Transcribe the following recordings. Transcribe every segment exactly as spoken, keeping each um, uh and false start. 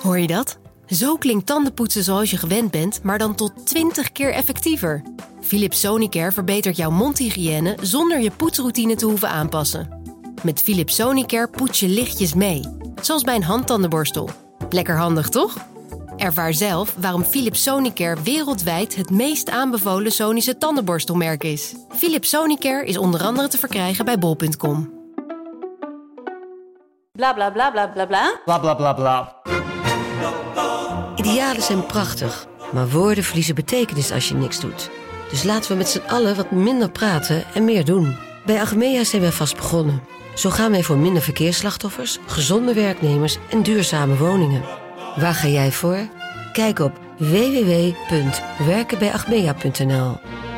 Hoor je dat? Zo klinkt tandenpoetsen zoals je gewend bent, maar dan tot twintig keer effectiever. Philips Sonicare verbetert jouw mondhygiëne zonder je poetsroutine te hoeven aanpassen. Met Philips Sonicare poets je lichtjes mee, zoals bij een handtandenborstel. Lekker handig, toch? Ervaar zelf waarom Philips Sonicare wereldwijd het meest aanbevolen Sonische tandenborstelmerk is. Philips Sonicare is onder andere te verkrijgen bij bol punt com. Bla bla bla bla bla bla. Bla bla bla bla. Idealen zijn prachtig, maar woorden verliezen betekenis als je niks doet. Dus laten we met z'n allen wat minder praten en meer doen. Bij Achmea zijn we vast begonnen. Zo gaan wij voor minder verkeersslachtoffers, gezonde werknemers en duurzame woningen. Waar ga jij voor? Kijk op w w w punt werken bij achmea punt n l.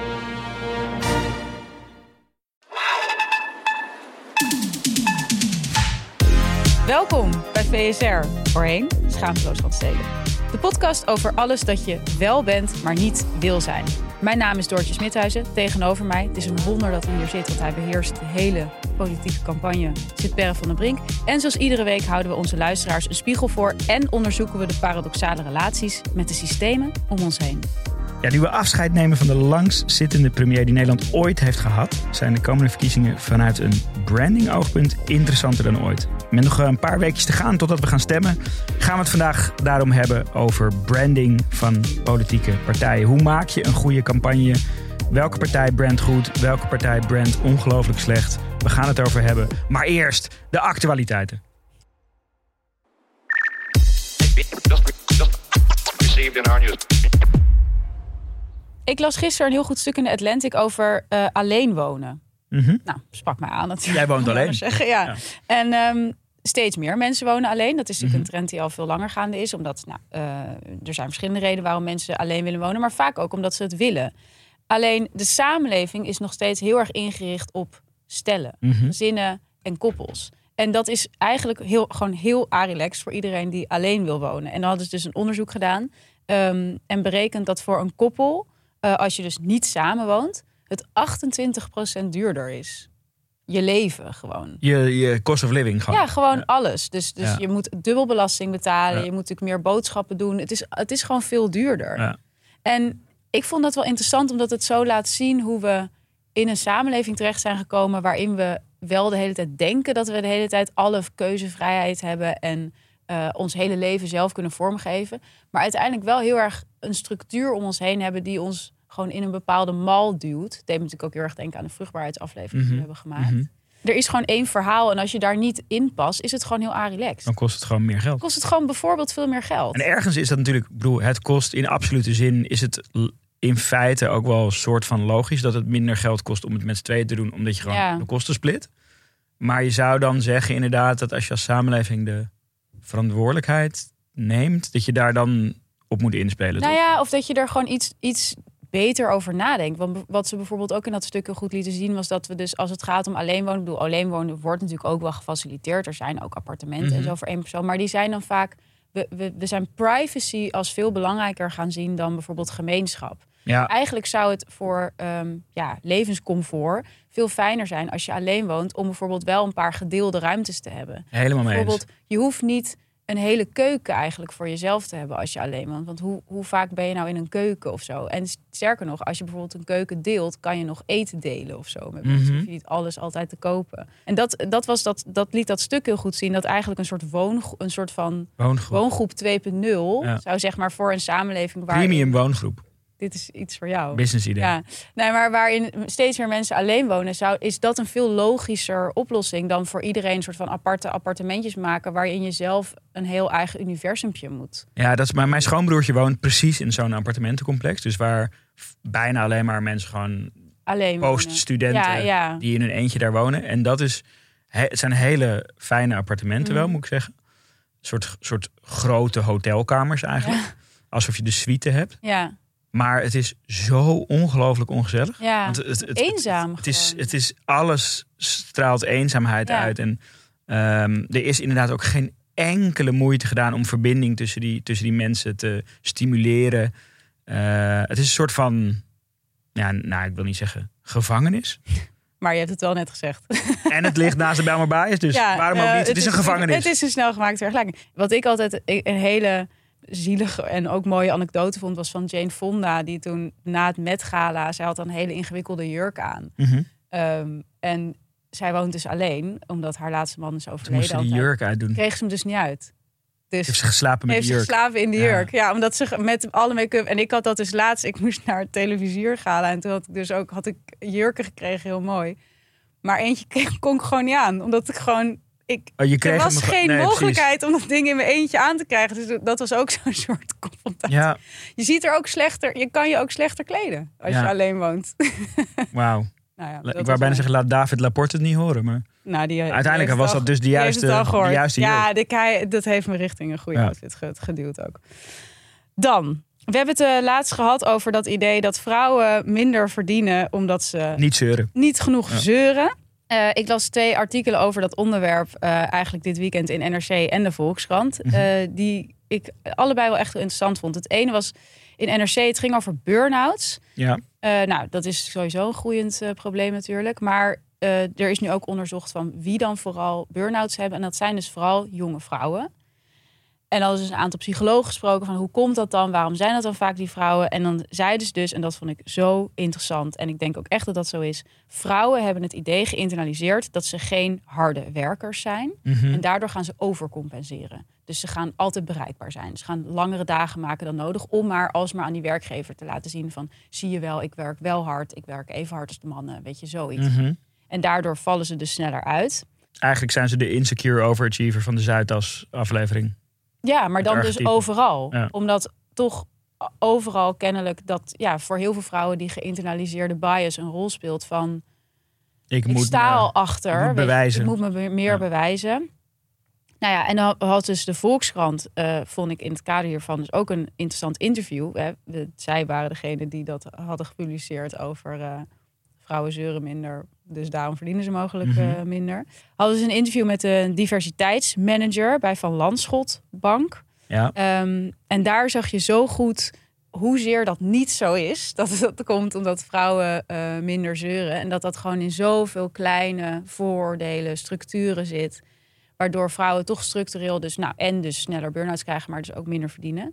Welkom bij V S R, voorheen Schaamteloos Randstedelijk. De podcast over alles dat je wel bent, maar niet wil zijn. Mijn naam is Doortje Smithuizen, tegenover mij. Het is een wonder dat hij hier zit, want hij beheerst de hele politieke campagne. Zit Perre van den Brink. En zoals iedere week houden we onze luisteraars een spiegel voor en onderzoeken we de paradoxale relaties met de systemen om ons heen. Ja, nu we afscheid nemen van de langstzittende premier die Nederland ooit heeft gehad, zijn de komende verkiezingen vanuit een branding-oogpunt interessanter dan ooit. Met nog een paar weekjes te gaan totdat we gaan stemmen, gaan we het vandaag daarom hebben over branding van politieke partijen. Hoe maak je een goede campagne? Welke partij brandt goed? Welke partij brandt ongelooflijk slecht? We gaan het over hebben. Maar eerst de actualiteiten. Ik las gisteren een heel goed stuk in de Atlantic over uh, alleen wonen. Mm-hmm. Nou, sprak mij aan natuurlijk. Jij woont alleen. Zeggen, ja. ja. En um, steeds meer mensen wonen alleen. Dat is natuurlijk Mm-hmm. een trend die al veel langer gaande is. Omdat nou, uh, er zijn verschillende redenen waarom mensen alleen willen wonen. Maar vaak ook omdat ze het willen. Alleen de samenleving is nog steeds heel erg ingericht op stellen. Mm-hmm. Gezinnen en koppels. En dat is eigenlijk heel, gewoon heel arilex voor iedereen die alleen wil wonen. En dan hadden ze dus een onderzoek gedaan. Um, en berekend dat voor een koppel, uh, als je dus niet samenwoont, het achtentwintig procent duurder is. Je leven gewoon. Je, je cost of living gewoon. Ja, gewoon ja. alles. Dus, dus Ja. je moet dubbelbelasting betalen. Ja. Je moet natuurlijk meer boodschappen doen. Het is, het is gewoon veel duurder. Ja. En ik vond dat wel interessant, omdat het zo laat zien hoe we in een samenleving terecht zijn gekomen waarin we wel de hele tijd denken dat we de hele tijd alle keuzevrijheid hebben en uh, ons hele leven zelf kunnen vormgeven. Maar uiteindelijk wel heel erg een structuur om ons heen hebben die ons gewoon in een bepaalde mal duwt. Het deed me natuurlijk ook heel erg denken aan de vruchtbaarheidsaflevering Mm-hmm. die we hebben gemaakt. Mm-hmm. Er is gewoon één verhaal en als je daar niet in past, is het gewoon heel arilex. Dan kost het gewoon meer geld. Kost het gewoon bijvoorbeeld veel meer geld. En ergens is dat natuurlijk, ik bedoel, het kost in absolute zin, is het in feite ook wel een soort van logisch dat het minder geld kost om het met z'n tweeën te doen, omdat je gewoon Ja. de kosten split. Maar je zou dan zeggen inderdaad dat als je als samenleving de verantwoordelijkheid neemt, dat je daar dan op moet inspelen. Nou toch? ja, of dat je er gewoon iets, iets beter over nadenkt. Want wat ze bijvoorbeeld ook in dat stuk heel goed lieten zien, was dat we dus als het gaat om alleen wonen, ik bedoel, alleen wonen wordt natuurlijk ook wel gefaciliteerd. Er zijn ook appartementen Mm-hmm. en zo voor één persoon. Maar die zijn dan vaak, we, we, we zijn privacy als veel belangrijker gaan zien dan bijvoorbeeld gemeenschap. Ja. Eigenlijk zou het voor um, ja, levenscomfort veel fijner zijn als je alleen woont, om bijvoorbeeld wel een paar gedeelde ruimtes te hebben. Helemaal mee eens. Bijvoorbeeld, je hoeft niet een hele keuken eigenlijk voor jezelf te hebben als je alleen woont. Want hoe, hoe vaak ben je nou in een keuken of zo? En sterker nog, als je bijvoorbeeld een keuken deelt, kan je nog eten delen of zo. Met mensen, Mm-hmm. hoef je niet alles altijd te kopen. En dat, dat, was dat, dat liet dat stuk heel goed zien, dat eigenlijk een soort, woongroep, een soort van Woongroep. woongroep twee punt nul Ja. zou zeg maar voor een samenleving waar Premium woongroep. dit is iets voor jou. Business idee. Ja, nee, maar waarin steeds meer mensen alleen wonen, zou, is dat een veel logischer oplossing dan voor iedereen een soort van aparte appartementjes maken waarin je zelf een heel eigen universumpje moet. Ja, dat is, maar mijn schoonbroertje woont precies in zo'n appartementencomplex. Dus waar f- bijna alleen maar mensen gewoon Alleen wonen. poststudenten Ja, ja. die in hun eentje daar wonen. En dat is, he, het zijn hele fijne appartementen Mm. wel, moet ik zeggen. Een soort, soort grote hotelkamers eigenlijk. Ja. Alsof je de suite hebt. Ja, Maar het is zo ongelooflijk ongezellig. ja. Want het, het, eenzaam Het, het, is, gewoon. het is alles straalt eenzaamheid Ja. uit. En um, er is inderdaad ook geen enkele moeite gedaan om verbinding tussen die, tussen die mensen te stimuleren. Uh, het is een soort van, ja, nou, ik wil niet zeggen gevangenis. Maar je hebt het wel net gezegd. En het ligt naast de Bijlmer Baaiers, dus ja, waarom ook uh, niet? Het, het is een gevangenis. Het is een snel gemaakte vergelijking. Wat ik altijd een hele zielige en ook mooie anekdote vond... was van Jane Fonda, die toen na het Met Gala... zij had een hele ingewikkelde jurk aan. Mm-hmm. Um, en zij woont dus alleen, omdat haar laatste man is overleden. Toen moest ze die jurk uitdoen. Kreeg ze hem dus niet uit. Dus heeft ze geslapen met heeft de jurk? Heeft ze geslapen in de jurk. Ja. ja, omdat ze met alle make-up... En ik had dat dus laatst... Ik moest naar het televisiegala en toen had ik dus ook had ik jurken gekregen, heel mooi. Maar eentje kreeg, kon ik gewoon niet aan. Omdat ik gewoon... Ik, oh, je kreeg er was hem, geen nee, mogelijkheid precies. om dat ding in mijn eentje aan te krijgen. Dus dat was ook zo'n soort confrontatie. Ja. Je ziet er ook slechter... Je kan je ook slechter kleden als ja. je alleen woont. Wou. Nou ja, ik wou bijna zeggen, laat David Laporte het niet horen. Maar nou, die, uiteindelijk die was al, dat dus de juiste, de juiste ja, de, hij, dat heeft me richting een goede ja. outfit geduwd ook. Dan, we hebben het uh, laatst gehad over dat idee dat vrouwen minder verdienen omdat ze niet zeuren. Niet genoeg ja. zeuren. Uh, ik las twee artikelen over dat onderwerp uh, eigenlijk dit weekend in N R C en de Volkskrant. Mm-hmm. Uh, die ik allebei wel echt interessant vond. Het ene was in N R C, het ging over burn-outs. Ja. Uh, nou, dat is sowieso een groeiend uh, probleem natuurlijk. Maar uh, er is nu ook onderzocht van wie dan vooral burn-outs hebben. En dat zijn dus vooral jonge vrouwen. En dan is dus een aantal psychologen gesproken van hoe komt dat dan? Waarom zijn dat dan vaak die vrouwen? En dan zeiden ze dus, en dat vond ik zo interessant. En ik denk ook echt dat dat zo is. Vrouwen hebben het idee geïnternaliseerd dat ze geen harde werkers zijn. Mm-hmm. En daardoor gaan ze overcompenseren. Dus ze gaan altijd bereikbaar zijn. Ze gaan langere dagen maken dan nodig. Om maar alsmaar aan die werkgever te laten zien van... zie je wel, ik werk wel hard. Ik werk even hard als de mannen. Weet je, zoiets. Mm-hmm. En daardoor vallen ze dus sneller uit. Eigenlijk zijn ze de insecure overachiever van de Zuidas aflevering. Ja, maar dan dus overal. Ja. Omdat toch overal kennelijk dat ja, voor heel veel vrouwen die geïnternaliseerde bias een rol speelt van... Ik, ik sta me, al achter. Ik moet, bewijzen. Ik moet me meer ja. bewijzen. Nou ja, en dan had dus de Volkskrant, uh, vond ik in het kader hiervan dus ook een interessant interview. Hè. We, zij waren degene die dat hadden gepubliceerd over uh, vrouwen zeuren minder. Dus daarom verdienen ze mogelijk uh, mm-hmm. minder. Hadden ze een interview met een diversiteitsmanager bij Van Lanschot Bank. Ja. Um, en daar zag je zo goed hoezeer dat niet zo is. Dat dat komt omdat vrouwen uh, minder zeuren. En dat dat gewoon in zoveel kleine vooroordelen, structuren zit. Waardoor vrouwen toch structureel dus, nou, en dus sneller burn-outs krijgen, maar dus ook minder verdienen.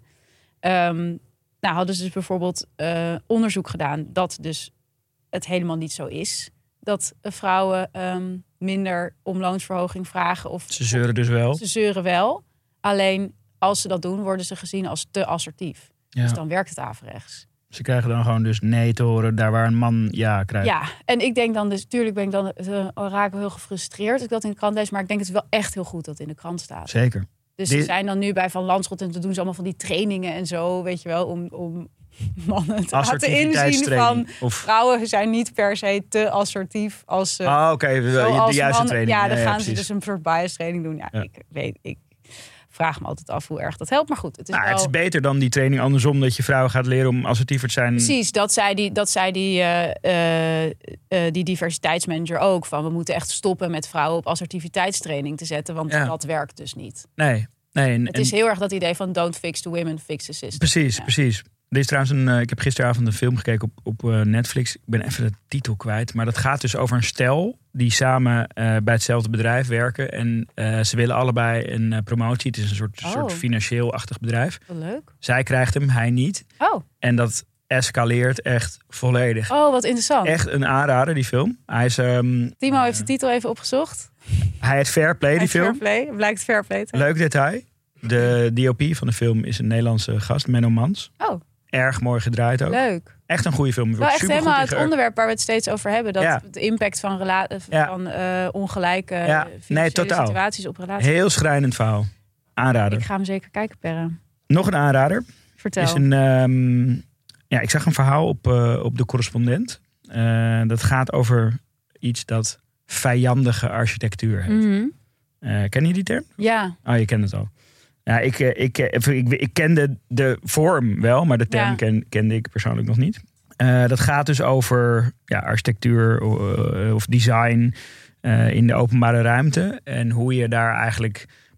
Um, nou, hadden ze dus bijvoorbeeld uh, onderzoek gedaan dat dus het helemaal niet zo is. Dat vrouwen um, minder om loonsverhoging vragen. Of, ze zeuren dus wel. Ze zeuren wel. Alleen als ze dat doen, worden ze gezien als te assertief. Ja. Dus dan werkt het averechts. Ze krijgen dan gewoon dus nee te horen, daar waar een man ja krijgt. Ja, en ik denk dan dus, tuurlijk ben ik dan, uh, raak ik heel gefrustreerd als ik dat in de krant lees. Maar ik denk het is wel echt heel goed dat het in de krant staat. Zeker. Dus Dit... ze zijn dan nu bij Van Lanschot en dan doen ze allemaal van die trainingen en zo, weet je wel, om, om mannen te laten inzien van of... vrouwen zijn niet per se te assertief als ze. Ah, oké, okay. de juiste mannen, training. Ja, dan ja, gaan ja, ze dus een soort bias training doen. Ja, ja. ik weet, ik vraag me altijd af hoe erg dat helpt, maar goed. Het is, nou, wel... het is beter dan die training andersom, dat je vrouwen gaat leren om assertiever te zijn. Precies, dat zei die, dat zei die, uh, uh, uh, die diversiteitsmanager ook. Van we moeten echt stoppen met vrouwen op assertiviteitstraining te zetten, want ja. dat werkt dus niet. Nee, nee. En, het is heel erg dat idee van don't fix the women, fix the system. Precies, ja. precies. Er is trouwens een, uh, ik heb gisteravond een film gekeken op, op uh, Netflix. Ik ben even de titel kwijt. Maar dat gaat dus over een stel die samen uh, bij hetzelfde bedrijf werken. En uh, ze willen allebei een uh, promotie. Het is een soort, oh. soort financieel-achtig bedrijf. Wat leuk. Zij krijgt hem, hij niet. Oh. En dat escaleert echt volledig. Oh, wat interessant. Echt een aanrader, die film. Hij is, um, Timo uh, heeft de titel even opgezocht. Hij heet Fair Play, die film. Fair Play, blijkt Fair Play te Leuk detail. De D O P van de film is een Nederlandse gast, Menno Mans. Oh. Erg mooi gedraaid ook. Leuk. Echt een goede film. Wel echt helemaal het onderwerp waar we het steeds over hebben. Dat ja. de impact van, rela- ja. van uh, ongelijke ja. nee, totaal. situaties op relaties. Heel schrijnend verhaal. Aanrader. Ik ga hem zeker kijken, Perre. Nog een aanrader. Vertel. Is een, um, ja, ik zag een verhaal op, uh, op De Correspondent. Uh, dat gaat over iets dat vijandige architectuur heet. Mm-hmm. Uh, ken je die term? Ja. Oh, je kent het al. Ja, ik, ik, ik, ik, ik kende de vorm wel, maar de term ja. ken, kende ik persoonlijk nog niet. Uh, dat gaat dus over ja, architectuur uh, of design uh, in de openbare ruimte. En hoe je daar eigenlijk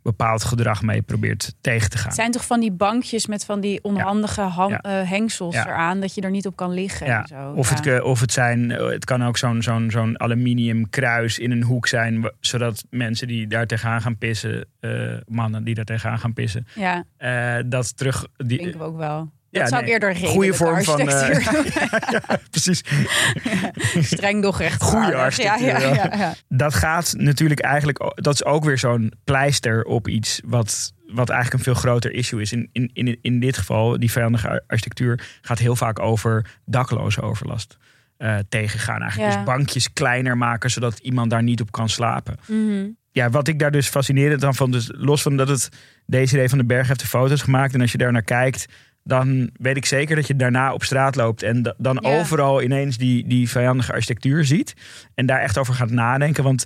bepaald gedrag mee probeert tegen te gaan. Het zijn toch van die bankjes met van die onhandige ja. ham, ja. uh, hengsels ja. eraan, dat je er niet op kan liggen. Ja. En zo. Of, ja. het, of het zijn, het kan ook zo'n, zo'n, zo'n aluminium kruis in een hoek zijn, zodat mensen die daar tegenaan gaan pissen, uh, mannen die daar tegenaan gaan pissen, ja. uh, dat terug. Die, denken we ook wel. Dat ja, zou nee, eerder redelijke goede vorm van. Uh, ja, ja, precies. Ja, streng doch echt. Goede architectuur. Ja, ja, ja, ja. Dat gaat natuurlijk eigenlijk. Dat is ook weer zo'n pleister op iets wat. Wat eigenlijk een veel groter issue is. In, in, in, in dit geval, die vijandige architectuur gaat heel vaak over dakloze overlast uh, tegengaan. Eigenlijk. Ja. Dus bankjes kleiner maken, zodat iemand daar niet op kan slapen. Mm-hmm. Ja, wat ik daar dus fascinerend aan vond, dus los van dat het Desiree van den Berg heeft de foto's gemaakt. En als je daar naar kijkt, dan weet ik zeker dat je daarna op straat loopt en d- dan ja. overal ineens die, die vijandige architectuur ziet. En daar echt over gaat nadenken. Want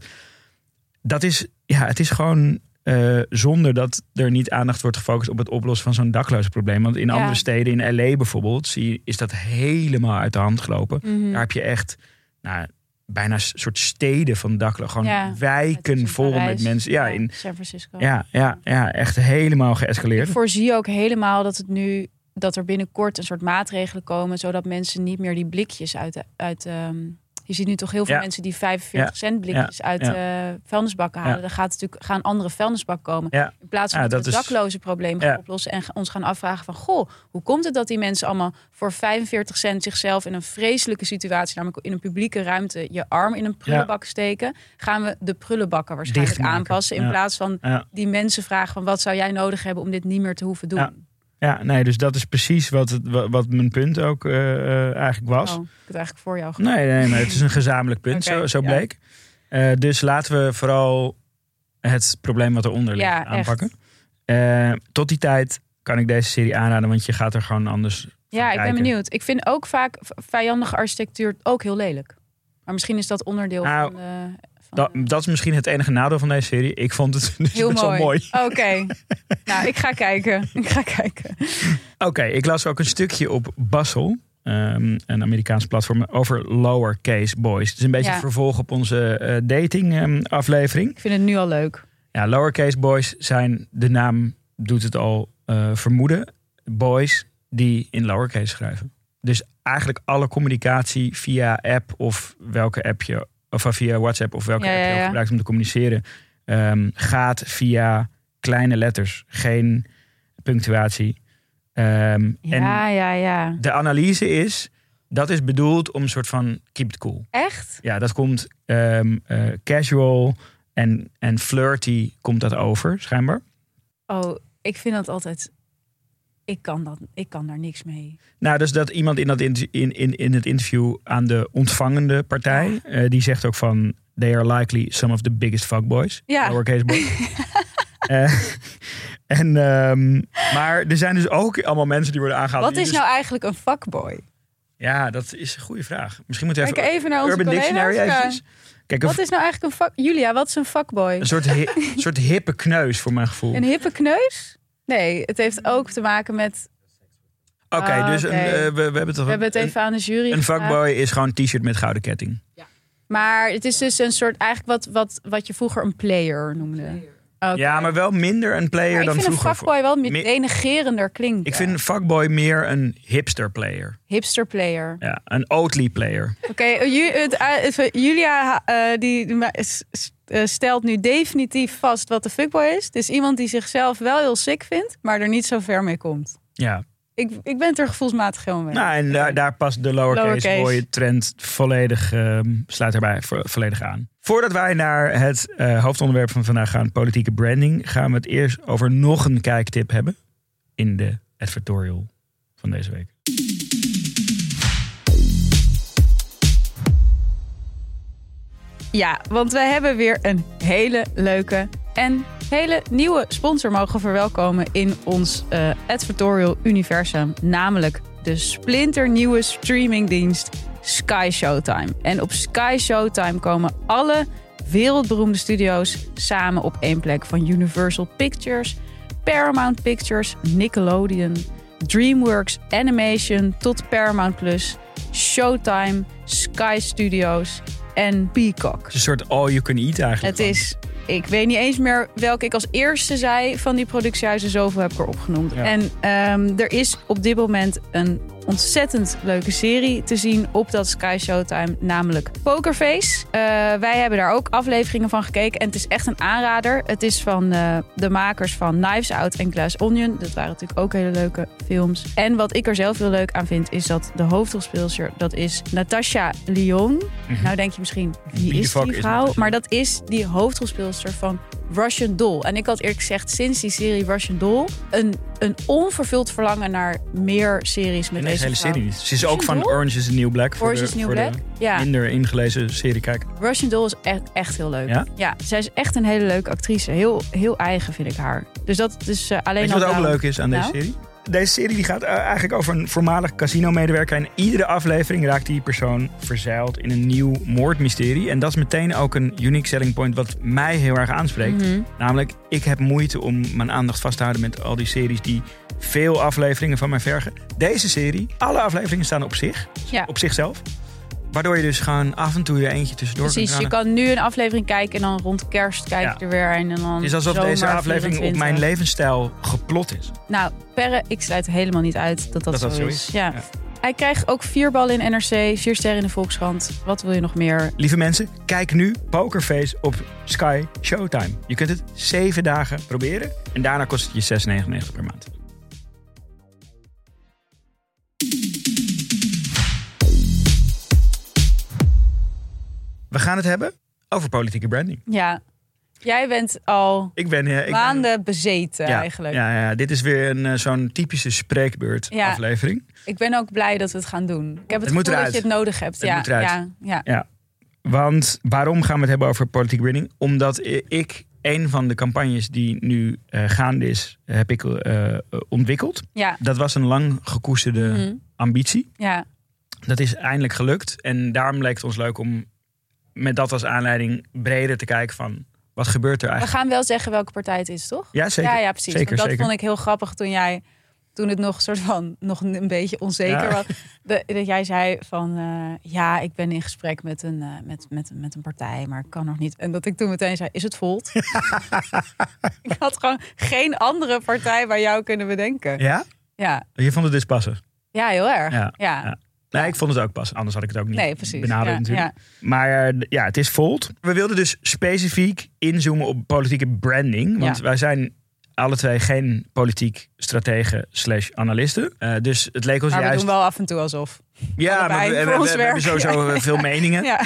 dat is, ja, het is gewoon uh, zonder dat er niet aandacht wordt gefocust op het oplossen van zo'n daklozenprobleem. Want in ja. andere steden, in L A bijvoorbeeld, zie je, is dat helemaal uit de hand gelopen. Mm-hmm. Daar heb je echt, nou, bijna een soort steden van daklozen. Gewoon ja, wijken vol Parijs, met mensen. Ja, in San Francisco. Ja, ja, ja, echt helemaal geëscaleerd. Ik voorzie ook helemaal dat het nu, dat er binnenkort een soort maatregelen komen, zodat mensen niet meer die blikjes uit, uit um, je ziet nu toch heel veel ja. mensen die vijfenveertig ja. cent blikjes ja. uit ja. uh, vuilnisbakken halen. Ja. Er gaat natuurlijk gaan andere vuilnisbak komen. Ja. In plaats van ja, dat we het is... dakloze probleem gaan ja. oplossen en ons gaan afvragen van, goh, hoe komt het dat die mensen allemaal voor vijfenveertig cent zichzelf in een vreselijke situatie, namelijk in een publieke ruimte, je arm in een prullenbak ja. steken? Gaan we de prullenbakken waarschijnlijk aanpassen in ja. plaats van ja. die mensen vragen van, wat zou jij nodig hebben om dit niet meer te hoeven doen? Ja. Ja, nee, dus dat is precies wat, het, wat mijn punt ook uh, uh, eigenlijk was. Oh, ik heb het eigenlijk voor jou gedaan. Nee, nee, maar het is een gezamenlijk punt, okay, zo, zo bleek. Ja. Uh, dus laten we vooral het probleem wat eronder ligt ja, aanpakken. Uh, tot die tijd kan ik deze serie aanraden, want je gaat er gewoon anders Ja, ik kijken. ben benieuwd. Ik vind ook vaak vijandige architectuur ook heel lelijk. Maar misschien is dat onderdeel nou, van de... Dat, dat is misschien het enige nadeel van deze serie. Ik vond het dus heel best mooi. wel mooi. Oké. Okay. Nou, ik ga kijken. Ik ga kijken. Oké, okay, ik las ook een stukje op Bustle, um, een Amerikaans platform, over lowercase boys. Het is een beetje ja. een vervolg op onze uh, dating um, aflevering. Ik vind het nu al leuk. Ja, lowercase boys zijn, de naam doet het al uh, vermoeden, boys die in lowercase schrijven. Dus eigenlijk alle communicatie via app of welke app je of via WhatsApp of welke ja, app je ja, ja. gebruikt om te communiceren, um, gaat via kleine letters, geen punctuatie. Um, ja, en ja, ja. de analyse is, dat is bedoeld om een soort van keep it cool. Echt? Ja, dat komt um, uh, casual en, en flirty komt dat over, schijnbaar. Oh, ik vind dat altijd... Ik kan, dat, ik kan daar niks mee. Nou, dus dat iemand in, dat in, in, in het interview aan de ontvangende partij, ja. uh, die zegt ook van, they are likely some of the biggest fuckboys. Ja. Lowercase boys. uh, en, um, maar er zijn dus ook allemaal mensen die worden aangehaald. Wat is dus... nou eigenlijk een fuckboy? Ja, dat is een goede vraag. Misschien moeten we even, even, even naar onze Urban Dictionary eventjes. Kijk, wat is nou eigenlijk een fuck... Julia, wat is een fuckboy? Een soort, hi, soort hippe kneus voor mijn gevoel. Een hippe kneus? Nee, het heeft ook te maken met... Oké, okay, oh, dus okay. Een, uh, we, we hebben het toch... We hebben het even een, aan de jury Een gevraagd. fuckboy is gewoon een t-shirt met gouden ketting. Ja. Maar het is dus een soort... Eigenlijk wat, wat, wat je vroeger een player noemde. Okay. Ja, maar wel minder een player dan vroeger. Ik vind een fuckboy wel meer denigerender klinken. Ik vind een fuckboy meer een hipster player. Hipster player. Ja, een Oatly player. Oké, okay, Julia uh, die stelt nu definitief vast wat de fuckboy is. Het is iemand die zichzelf wel heel sick vindt, maar er niet zo ver mee komt. Ja. Ik, ik ben het er gevoelsmatig gewoon mee. Nou, en daar, daar past de lowercase, lowercase. boy trend volledig, uh, sluit daarbij vo- volledig aan. Voordat wij naar het uh, hoofdonderwerp van vandaag gaan, politieke branding, gaan we het eerst over nog een kijktip hebben in de advertorial van deze week. Ja, want wij hebben weer een hele leuke en hele nieuwe sponsor mogen verwelkomen in ons uh, advertorial universum. Namelijk de splinternieuwe streamingdienst Sky Showtime. En op Sky Showtime komen alle wereldberoemde studio's samen op één plek. Van Universal Pictures, Paramount Pictures, Nickelodeon, DreamWorks Animation tot Paramount Plus, Showtime, Sky Studios en Peacock. Het is een soort all you can eat eigenlijk. Het is ik weet niet eens meer welke ik als eerste zei van die productiehuizen. Zoveel heb ik erop genoemd. Ja. En um, er is op dit moment een ontzettend leuke serie te zien op dat Sky Showtime, namelijk Pokerface. Uh, wij hebben daar ook afleveringen van gekeken en het is echt een aanrader. Het is van uh, de makers van Knives Out en Glass Onion. Dat waren natuurlijk ook hele leuke films. En wat ik er zelf heel leuk aan vind, is dat de hoofdrolspeelster, dat is Natasha Lyonne. Mm-hmm. Nou denk je misschien, wie, wie is die vrouw? Maar dat is die hoofdrolspeelster van Russian Doll. En ik had eerlijk gezegd sinds die serie Russian Doll een, een onvervuld verlangen naar meer series met nee, deze hele vrouw. serie niet. Ze is ook van Orange is the New Black. Orange voor is de, New voor Black, de ja. minder ingelezen serie kijken. Russian Doll is echt, echt heel leuk. Ja? Ja, zij is echt een hele leuke actrice. Heel, heel eigen vind ik haar. Dus dat is uh, alleen Weet je al wat ook nou, leuk is aan deze nou? serie? Deze serie die gaat uh, eigenlijk over een voormalig casino-medewerker. En iedere aflevering raakt die persoon verzeild in een nieuw moordmysterie. En dat is meteen ook een unique selling point wat mij heel erg aanspreekt. Mm-hmm. Namelijk, ik heb moeite om mijn aandacht vast te houden met al die series die veel afleveringen van mij vergen. Deze serie, alle afleveringen staan op zich. Ja. Op zichzelf. Waardoor je dus gewoon af en toe er eentje tussendoor Precies, kan je kan nu een aflevering kijken en dan rond kerst kijk je ja. er weer een. En dan het is alsof deze aflevering vierentwintig op mijn levensstijl geplot is. Nou, Perre, ik sluit helemaal niet uit dat dat, dat, zo, dat zo is. is. Ja. Ja. Hij krijgt ook vier ballen in N R C, vier sterren in de Volkskrant. Wat wil je nog meer? Lieve mensen, kijk nu Pokerface op Sky Showtime. Je kunt het zeven dagen proberen en daarna kost het je zes negenennegentig per maand. We gaan het hebben over politieke branding. Ja, jij bent al ik ben, ja, ik maanden ben, bezeten ja, eigenlijk. Ja, ja, dit is weer een, uh, zo'n typische spreekbeurt ja. aflevering. Ik ben ook blij dat we het gaan doen. Ik heb het, het gevoel dat je het nodig hebt. Het ja, moet eruit. Ja, ja. ja. Want waarom gaan we het hebben over politieke branding? Omdat ik een van de campagnes die nu uh, gaande is, heb ik uh, ontwikkeld. Ja. Dat was een lang gekoesterde mm-hmm. ambitie. Ja. Dat is eindelijk gelukt. En daarom leek het ons leuk om met dat als aanleiding breder te kijken van wat gebeurt er eigenlijk. We gaan wel zeggen welke partij het is, toch? Ja, zeker. Ja, ja precies. Zeker, Want dat zeker. vond ik heel grappig toen jij, toen het nog soort van nog een beetje onzeker ja. was. De, dat jij zei van uh, ja, ik ben in gesprek met een, uh, met, met, met een partij, maar ik kan nog niet. En dat ik toen meteen zei, is het Volt? Ik had gewoon geen andere partij bij jou kunnen bedenken. Ja? Ja. Je vond het dus passen? Ja, heel erg. Ja. ja. ja. Nee, ik vond het ook pas. Anders had ik het ook niet nee, benaderd ja, natuurlijk. Ja. Maar uh, ja, het is Volt. We wilden dus specifiek inzoomen op politieke branding. Want ja. wij zijn alle twee geen politiek strategen slash analisten. Uh, dus het leek ons maar juist... we doen wel af en toe alsof. Ja, maar we, we, we, we hebben sowieso ja. veel meningen. Ja.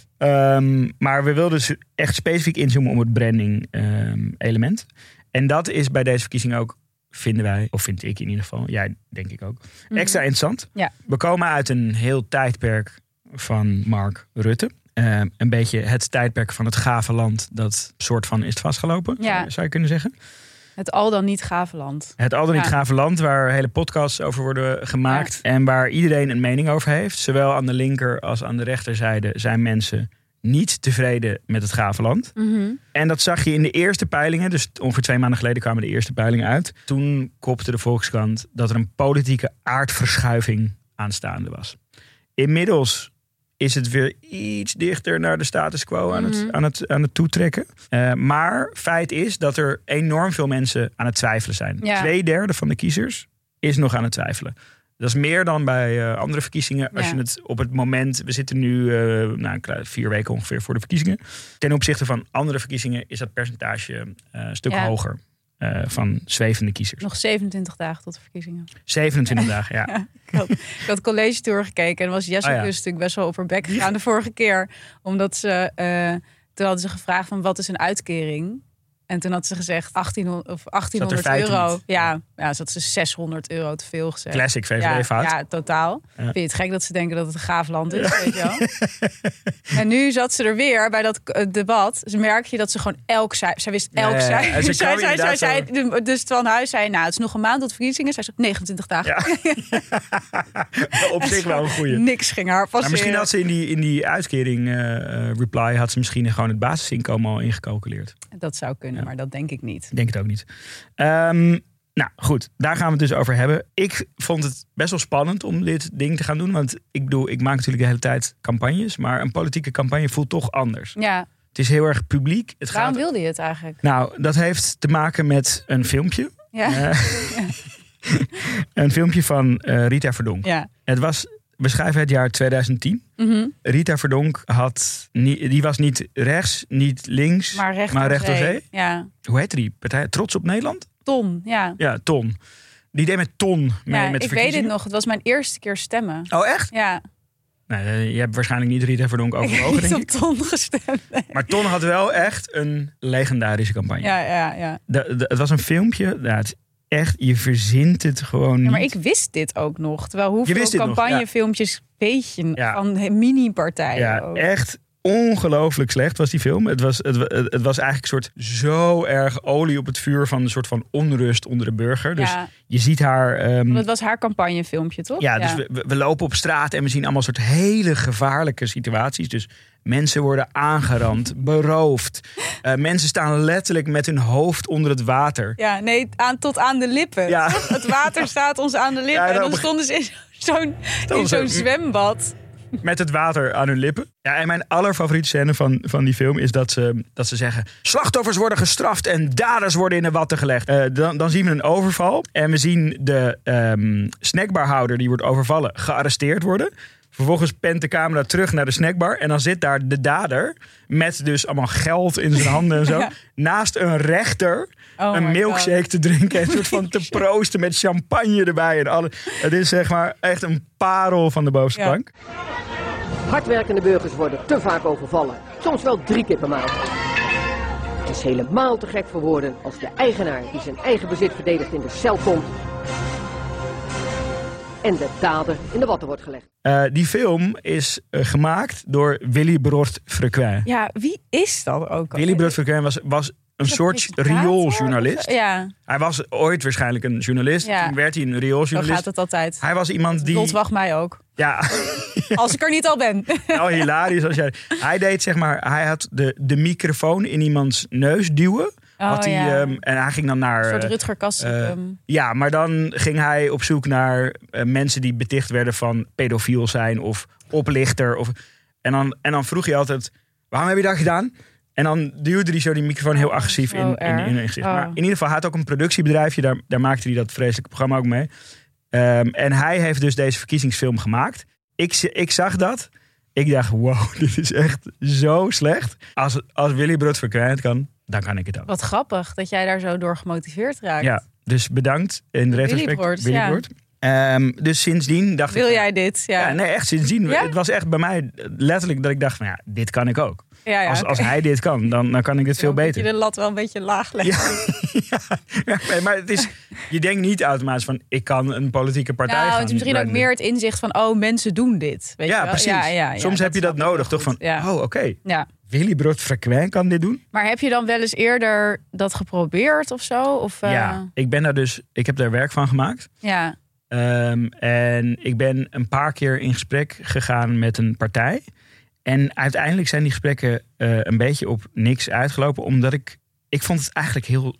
Um, maar we wilden dus echt specifiek inzoomen op het branding um, element. En dat is bij deze verkiezing ook, vinden wij, of vind ik in ieder geval, jij denk ik ook, mm-hmm. extra interessant. Ja. We komen uit een heel tijdperk van Mark Rutte. Uh, een beetje het tijdperk van het gave land dat soort van is vastgelopen, ja. zou, zou je kunnen zeggen. Het al dan niet gave land. Het al dan niet ja. gave land, waar hele podcasts over worden gemaakt. Ja. En waar iedereen een mening over heeft. Zowel aan de linker als aan de rechterzijde zijn mensen niet tevreden met het gave land. Mm-hmm. En dat zag je in de eerste peilingen. Dus ongeveer twee maanden geleden kwamen de eerste peilingen uit. Toen kopte de Volkskrant dat er een politieke aardverschuiving aanstaande was. Inmiddels is het weer iets dichter naar de status quo aan het, aan het, aan het toetrekken. Uh, maar feit is dat er enorm veel mensen aan het twijfelen zijn. Ja. Twee derde van de kiezers is nog aan het twijfelen. Dat is meer dan bij uh, andere verkiezingen. Als ja. je het op het moment... We zitten nu uh, nou, vier weken ongeveer voor de verkiezingen. Ten opzichte van andere verkiezingen is dat percentage uh, een stuk ja. hoger. Uh, van zwevende kiezers. Nog zevenentwintig dagen tot de verkiezingen. zevenentwintig dagen, ja. ja ik, had, ik had College Tour gekeken en was Jesse oh, ja. dus natuurlijk best wel op haar bek gegaan de vorige keer. Omdat ze... Uh, toen hadden ze gevraagd van wat is een uitkering? En toen had ze gezegd achttienhonderd of achttienhonderd euro. Ja, ja, zat ze zeshonderd euro te veel gezegd. Classic V V D-fout. Ja, ja, totaal. Ja. Vind je het gek dat ze denken dat het een gaaf land is? Ja. Weet je wel? En nu zat ze er weer bij dat debat. Dus merk je dat ze gewoon elk cijfer... Zij wist elk ja, ja, ja. cijfer. Zij, zij, zij, zij, zij, dus Van Huis zei, nou, het is nog een maand tot verkiezingen. Zij zei, negenentwintig dagen. Ja. Op zich wel een goeie. Niks ging haar passeren. Maar misschien had ze in die, in die uitkering uh, reply... had ze misschien gewoon het basisinkomen al ingecalculeerd. Dat zou kunnen, ja. maar dat denk ik niet. Ik denk het ook niet. Um, nou goed, daar gaan we het dus over hebben. Ik vond het best wel spannend om dit ding te gaan doen. Want ik bedoel, ik maak natuurlijk de hele tijd campagnes. Maar een politieke campagne voelt toch anders. Ja. Het is heel erg publiek. Het Waarom gaat... wilde je het eigenlijk? Nou, dat heeft te maken met een filmpje. Ja. Uh, ja. Een filmpje van uh, Rita Verdonk. Ja. Het was, we schrijven het jaar tweeduizend tien. Mm-hmm. Rita Verdonk had niet, die was niet rechts, niet links, Maar recht, maar recht door zee. Ja. Hoe heette die partij? Trots op Nederland? Ton, ja. Ja, Ton. Die deed met Ton mee ja met ik weet het nog. Het was mijn eerste keer stemmen. Oh, echt? Ja. Nou, je hebt waarschijnlijk niet Rita Verdonk overwogen, Ik heb denk niet ik. op Ton gestemd. Nee. Maar Ton had wel echt een legendarische campagne. Ja, ja, ja. De, de, het was een filmpje. Ja, het is echt, je verzint het gewoon niet. Ja, maar ik wist dit ook nog. Terwijl hoeveel campagnefilmpjes weet je Ja. van mini-partijen Ja, ook. echt ongelooflijk slecht was die film. Het was, het, het was eigenlijk een soort zo erg olie op het vuur van een soort van onrust onder de burger. Dus Ja. je ziet haar... Um, Dat was haar campagnefilmpje, toch? ja, dus we, we lopen op straat en we zien allemaal soort hele gevaarlijke situaties. Dus mensen worden aangerand, beroofd. Uh, mensen staan letterlijk met hun hoofd onder het water. Ja, nee, aan, tot aan de lippen. Ja. Het water staat ons aan de lippen. Ja, en nou, dan stonden ze in zo'n, in zo- zo'n zwembad. Met het water aan hun lippen. Ja, en mijn allerfavoriete scène van, van die film is dat ze, dat ze zeggen... slachtoffers worden gestraft en daders worden in de watten gelegd. Uh, dan, dan zien we een overval. En we zien de um, snackbarhouder die wordt overvallen gearresteerd worden. Vervolgens pent de camera terug naar de snackbar. En dan zit daar de dader met dus allemaal geld in zijn handen en zo. Ja. Naast een rechter Oh een my milkshake God. te drinken. En een soort van te proosten met champagne erbij. En alles. Het is zeg maar echt een parel van de bovenste Ja. plank. Hardwerkende burgers worden te vaak overvallen. Soms wel drie keer per maand. Het is helemaal te gek voor woorden als de eigenaar die zijn eigen bezit verdedigt in de cel komt. En de dader in de watten wordt gelegd. Uh, die film is uh, gemaakt door Willy Brood Frequin. Ja, wie is dat ook? al? Willy Brood Frequin was, was een soort riooljournalist. Ja, Hij was ooit waarschijnlijk een journalist. Ja. Toen werd hij een zo riooljournalist. gaat het altijd. Hij was iemand die... Lot wacht mij ook. Ja, Als ik er niet al ben. nou hilarisch als jij... Hij deed zeg maar... Hij had de, de microfoon in iemands neus duwen. Oh, had hij, ja. um, en hij ging dan naar... Een soort uh, Rutger Kastrikum. uh, ja, maar dan ging hij op zoek naar uh, mensen die beticht werden van pedofiel zijn of oplichter. Of, en, dan, en dan vroeg hij altijd, waarom heb je dat gedaan? En dan duwde hij zo die microfoon heel agressief Zo in, in, in, in hun gezicht. Oh. Maar in ieder geval, hij had ook een productiebedrijfje. Daar, daar maakte hij dat vreselijke programma ook mee. Um, en hij heeft dus deze verkiezingsfilm gemaakt. Ik, ik zag dat. Ik dacht, wow, dit is echt zo slecht. Als, als Willy Brood Frequin het kan, dan kan ik het ook. Wat grappig dat jij daar zo door gemotiveerd raakt. Ja, dus bedankt in retrospect. Brood, Willy ja. Brood. Um, dus sindsdien dacht Wil ik... jij dit? Ja, Ja, nee, echt sindsdien. Ja? Het was echt bij mij letterlijk dat ik dacht van ja, dit kan ik ook. ja, ja, Als, oké. als hij dit kan, dan, dan kan ik dit veel Dan moet beter. je de lat wel een beetje laag leggen. Ja, ja, nee, maar het is, je denkt niet automatisch van ik kan een politieke partij Nou, gaan het is misschien ook branden. meer het inzicht van, oh, mensen doen dit. Weet je Ja, wel? precies. Ja, ja, ja, Soms heb je dat snap ik nodig, wel toch? Van, goed. Ja. oh, oké. Okay. Ja. Willy Brood Frequin kan dit doen? Maar heb je dan wel eens eerder dat geprobeerd of zo? Of, uh, Ja, ik ben daar dus, ik heb daar werk van gemaakt. ja. Um, en ik ben een paar keer in gesprek gegaan met een partij. En uiteindelijk zijn die gesprekken uh, een beetje op niks uitgelopen. Omdat ik, ik vond het eigenlijk heel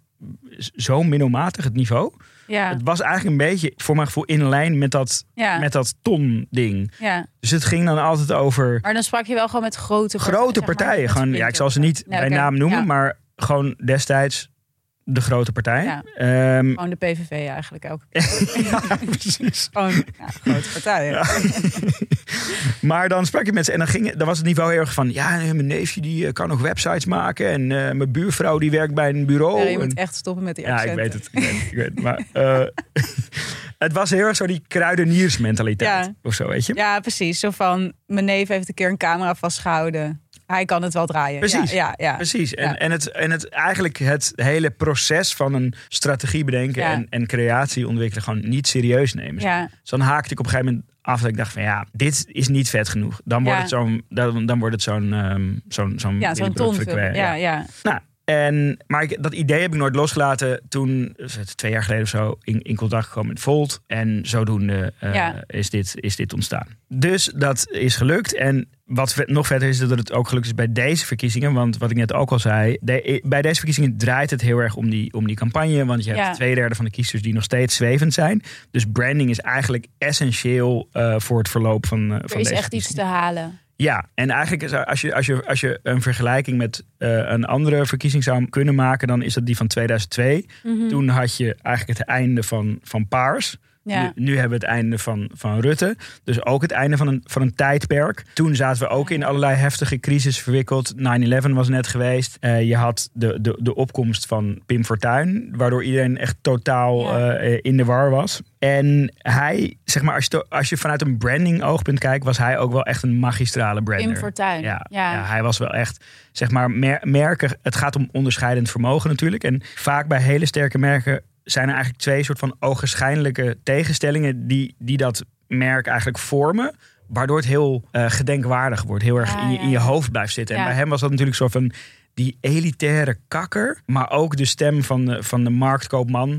zo middelmatig, het niveau. Ja. Het was eigenlijk een beetje, voor mijn gevoel, in lijn met dat, Ja. met dat ton-ding. ja. Dus het ging dan altijd over Maar dan sprak je wel gewoon met grote partijen. grote zeg maar, partijen. met Gewoon, ja, splinter. ik zal ze niet Ja, bij oké. naam noemen, Ja. maar gewoon destijds de grote partijen. Ja. Um, Gewoon de P V V eigenlijk elke keer. ja, precies. Gewoon ja, grote partijen. Ja. Maar dan sprak ik met ze en dan, ging, dan was het niveau heel erg van... ja, mijn neefje die kan nog websites maken... en uh, mijn buurvrouw die werkt bij een bureau. Ja, je en, moet echt stoppen met die ja, accenten. ik weet het. Ik weet het, ik weet het. Maar uh, het was heel erg zo die kruideniersmentaliteit. Ja. Of zo, weet je? Ja, precies. Zo van, mijn neef heeft een keer een camera vastgehouden. Hij kan het wel draaien. Precies. Ja, ja, ja. Precies. En, Ja. en, het, en het eigenlijk het hele proces van een strategie bedenken... Ja. En, en creatie ontwikkelen gewoon niet serieus nemen. Ja. Dus dan haakte ik op een gegeven moment af dat ik dacht van ja, dit is niet vet genoeg. Dan wordt Ja. het zo'n, dan, dan wordt het zo'n, um, zo'n, zo'n, Ja, zo'n tonfilm. Ja, ja. ja. Nou, en, maar ik, dat idee heb ik nooit losgelaten. Toen, twee jaar geleden of zo, in, in contact gekomen met Volt. En zodoende uh, Ja. is, dit, is dit ontstaan. Dus dat is gelukt. En wat vet, nog verder is, dat het ook gelukt is bij deze verkiezingen. Want wat ik net ook al zei, de, bij deze verkiezingen draait het heel erg om die, om die campagne. Want je hebt Ja. twee derde van de kiezers die nog steeds zwevend zijn. Dus branding is eigenlijk essentieel uh, voor het verloop van, uh, van Er deze is echt iets te verkiezingen. halen. Ja, en eigenlijk is, als, je, als, je, als je een vergelijking met uh, een andere verkiezing zou kunnen maken, dan is dat die van tweeduizend twee. Mm-hmm. Toen had je eigenlijk het einde van, van Paars. Ja. Nu, nu hebben we het einde van, van Rutte. Dus ook het einde van een, van een tijdperk. Toen zaten we ook in allerlei heftige crisis verwikkeld. nine eleven was net geweest. Uh, je had de, de, de opkomst van Pim Fortuyn. Waardoor iedereen echt totaal ja. uh, in de war was. En hij, zeg maar, als je, als je vanuit een branding oogpunt kijkt, was hij ook wel echt een magistrale brander. Pim Fortuyn. Ja, ja. ja, hij was wel echt, zeg maar, mer- merken. Het gaat om onderscheidend vermogen natuurlijk. En vaak bij hele sterke merken zijn er eigenlijk twee soort van ogenschijnlijke tegenstellingen die, die dat merk eigenlijk vormen. Waardoor het heel uh, gedenkwaardig wordt. Heel erg in je, in je hoofd blijft zitten. Ja. En bij hem was dat natuurlijk zo van die elitaire kakker. Maar ook de stem van de, van de marktkoopman.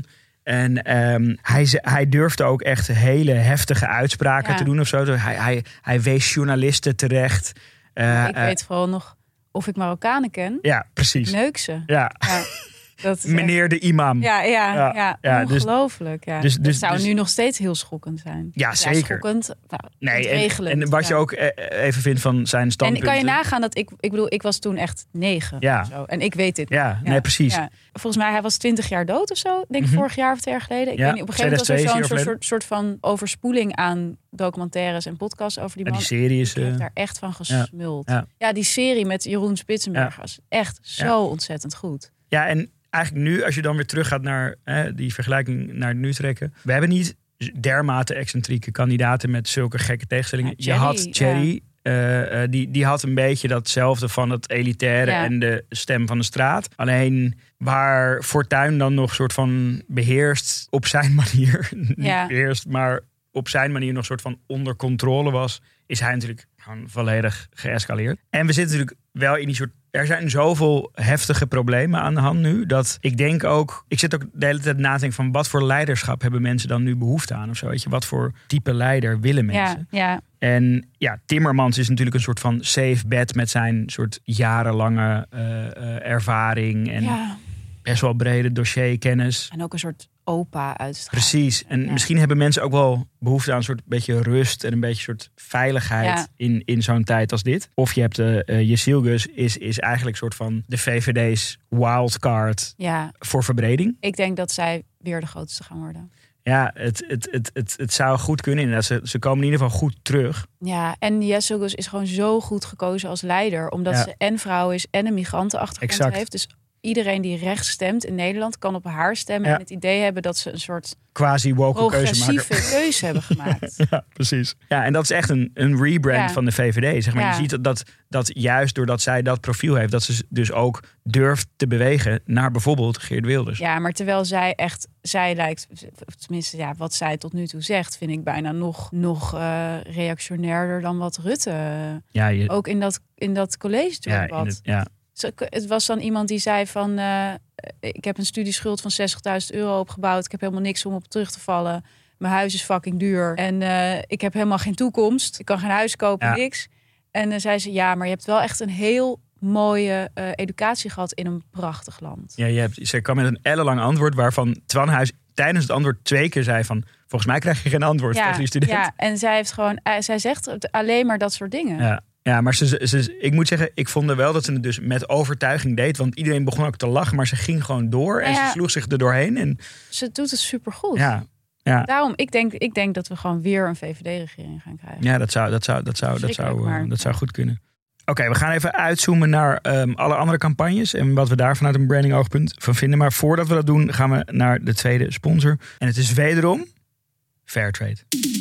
En um, hij, hij durfde ook echt hele heftige uitspraken ja. te doen of zo. Hij, hij, hij wees journalisten terecht. Uh, ik weet uh, vooral nog of ik Marokkanen ken. Ja, precies. Neuk ze. Ja. ja. Dat Meneer echt de imam. Ja, ja, ja, ja, ja ongelooflijk. Ja. Dus, dus, dat zou dus, nu nog steeds heel schokkend zijn. Ja, zeker. Ja, schokkend. Nou, nee, en, en wat ja. je ook even vindt van zijn standpunten. En kan je nagaan dat ik, ik bedoel, ik was toen echt negen. Ja. Of zo, en ik weet dit. Ja, ja. nee, precies. Ja. Volgens mij, hij was twintig jaar dood of zo. Denk ik mm-hmm. vorig jaar of twee jaar geleden. Ik ja, weet niet, op een gegeven moment was er zo'n soort, soort van overspoeling aan documentaires en podcasts over die man. Ja, die serie is, ik heb uh, daar echt van gesmuld. Ja, ja. ja die serie met Jeroen Spitsenberger was echt zo ja. ontzettend goed. Ja, en eigenlijk nu, als je dan weer terug gaat naar hè, die vergelijking naar het nu trekken. We hebben niet dermate excentrieke kandidaten met zulke gekke tegenstellingen. Ja, Thierry, je had Thierry, ja. uh, uh, die, die had een beetje datzelfde van het elitaire ja. en de stem van de straat. Alleen waar Fortuyn dan nog soort van beheerst op zijn manier. Ja. Niet beheerst, maar op zijn manier nog soort van onder controle was, is hij natuurlijk gewoon volledig geëscaleerd. En we zitten natuurlijk wel in die soort. Er zijn zoveel heftige problemen aan de hand nu, dat ik denk ook, ik zit ook de hele tijd na te denken van wat voor leiderschap hebben mensen dan nu behoefte aan of zo, weet je, wat voor type leider willen mensen? Ja, ja. En ja, Timmermans is natuurlijk een soort van safe bet met zijn soort jarenlange uh, uh, ervaring en ja. best wel brede dossierkennis. En ook een soort opa uitstraling. Precies. En ja. misschien hebben mensen ook wel behoefte aan een soort beetje rust en een beetje soort veiligheid ja. in, in zo'n tijd als dit. Of je hebt uh, uh, Jezilgus is, is eigenlijk soort van de V V D's wildcard ja. voor verbreding. Ik denk dat zij weer de grootste gaan worden. Ja, het, het, het, het, het zou goed kunnen. Inderdaad. Ze, ze komen in ieder geval goed terug. Ja, en Jezilgus is gewoon zo goed gekozen als leider. Omdat ja. ze en vrouw is en een migrantenachtergrond exact. heeft. Dus iedereen die rechts stemt in Nederland kan op haar stemmen. Ja. En het idee hebben dat ze een soort quasi-woke progressieve keuze, keuze hebben gemaakt. Ja, precies. Ja, en dat is echt een, een rebrand ja. van de V V D. Zeg maar. Ja. Je ziet dat, dat, dat juist doordat zij dat profiel heeft, dat ze dus ook durft te bewegen naar bijvoorbeeld Geert Wilders. Ja, maar terwijl zij echt, zij lijkt, tenminste ja, wat zij tot nu toe zegt, vind ik bijna nog, nog uh, reactionairder dan wat Rutte. Ja, je, ook in dat, in dat college-debat. Ja, ja. Het was dan iemand die zei van uh, ik heb een studieschuld van zestigduizend euro opgebouwd. Ik heb helemaal niks om op terug te vallen. Mijn huis is fucking duur. En uh, ik heb helemaal geen toekomst. Ik kan geen huis kopen, ja. niks. En dan zei ze, ja, maar je hebt wel echt een heel mooie uh, educatie gehad in een prachtig land. Ja, je hebt, ze kwam met een ellenlang antwoord waarvan Twan Huis tijdens het antwoord twee keer zei van, volgens mij krijg je geen antwoord. Ja, die student. ja, en zij heeft gewoon, uh, zij zegt alleen maar dat soort dingen. Ja. Ja, maar ze, ze, ik moet zeggen, ik vond wel dat ze het dus met overtuiging deed. Want iedereen begon ook te lachen, maar ze ging gewoon door. En ja, ze sloeg zich er doorheen. En ze doet het supergoed. Ja, ja. Daarom, ik denk, ik denk dat we gewoon weer een V V D-regering gaan krijgen. Ja, dat zou, dat zou, dat zou, dat zou, uh, dat zou goed kunnen. Oké, okay, we gaan even uitzoomen naar um, alle andere campagnes. En wat we daar vanuit een branding oogpunt van vinden. Maar voordat we dat doen, gaan we naar de tweede sponsor. En het is wederom Fairtrade.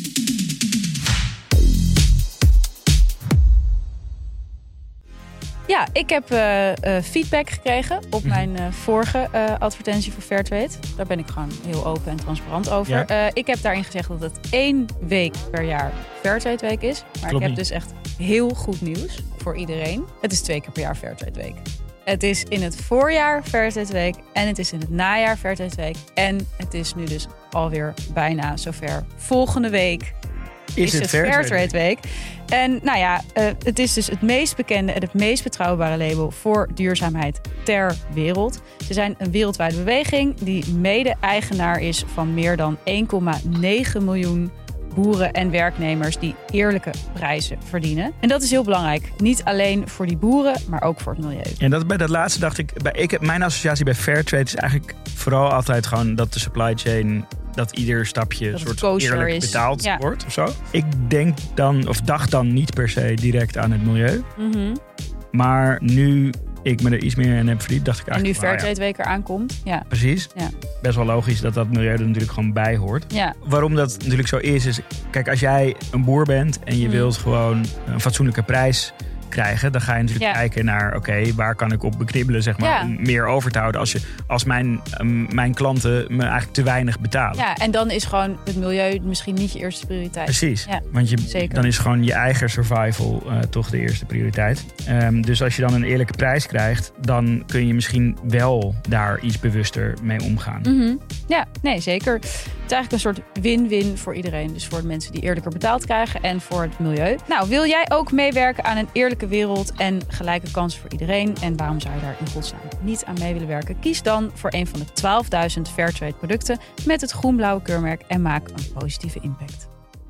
Ja, ik heb uh, uh, feedback gekregen op mijn uh, vorige uh, advertentie voor Fairtrade. Daar ben ik gewoon heel open en transparant over. Ja. Uh, ik heb daarin gezegd dat het één week per jaar Fairtrade Week is. Maar Klopt ik heb niet. dus echt heel goed nieuws voor iedereen. Het is twee keer per jaar Fairtrade Week. Het is in het voorjaar Fairtrade Week en het is in het najaar Fairtrade Week. En het is nu dus alweer bijna zover. Volgende week is, is het, het Fairtrade, Fairtrade Week. En nou ja, uh, het is dus het meest bekende en het meest betrouwbare label voor duurzaamheid ter wereld. Ze zijn een wereldwijde beweging die mede-eigenaar is van meer dan één komma negen miljoen boeren en werknemers die eerlijke prijzen verdienen. En dat is heel belangrijk. Niet alleen voor die boeren, maar ook voor het milieu. En dat, bij dat laatste dacht ik, bij, ik heb, mijn associatie bij Fairtrade is eigenlijk vooral altijd gewoon dat de supply chain, dat ieder stapje Dat het soort eerlijk is. betaald Ja. wordt of zo. Ik denk dan, of dacht dan niet per se direct aan het milieu. Mm-hmm. Maar nu ik me er iets meer in heb verdiept, dacht ik En nu eigenlijk... van, Fairtrade Week eraan komt. Ja. ah ja, precies. Ja. Best wel logisch dat dat milieu er natuurlijk gewoon bij hoort. Ja. Waarom dat natuurlijk zo is, is... Kijk, als jij een boer bent en je Mm. wilt gewoon een fatsoenlijke prijs krijgen, dan ga je natuurlijk Ja. kijken naar, oké, okay, waar kan ik op beknibbelen, zeg maar, Ja. om meer over te houden als, je, als mijn, um, mijn klanten me eigenlijk te weinig betalen. Ja, en dan is gewoon het milieu misschien niet je eerste prioriteit. Precies, Ja, want je, zeker. dan is gewoon je eigen survival uh, toch de eerste prioriteit. Um, dus als je dan een eerlijke prijs krijgt, dan kun je misschien wel daar iets bewuster mee omgaan. Mm-hmm. Ja, nee, zeker. Het is eigenlijk een soort win-win voor iedereen. Dus voor de mensen die eerlijker betaald krijgen en voor het milieu. Nou, wil jij ook meewerken aan een eerlijke wereld en gelijke kansen voor iedereen? En waarom zou je daar in godsnaam niet aan mee willen werken? Kies dan voor een van de twaalfduizend Fairtrade producten met het groen-blauwe keurmerk en maak een positieve impact.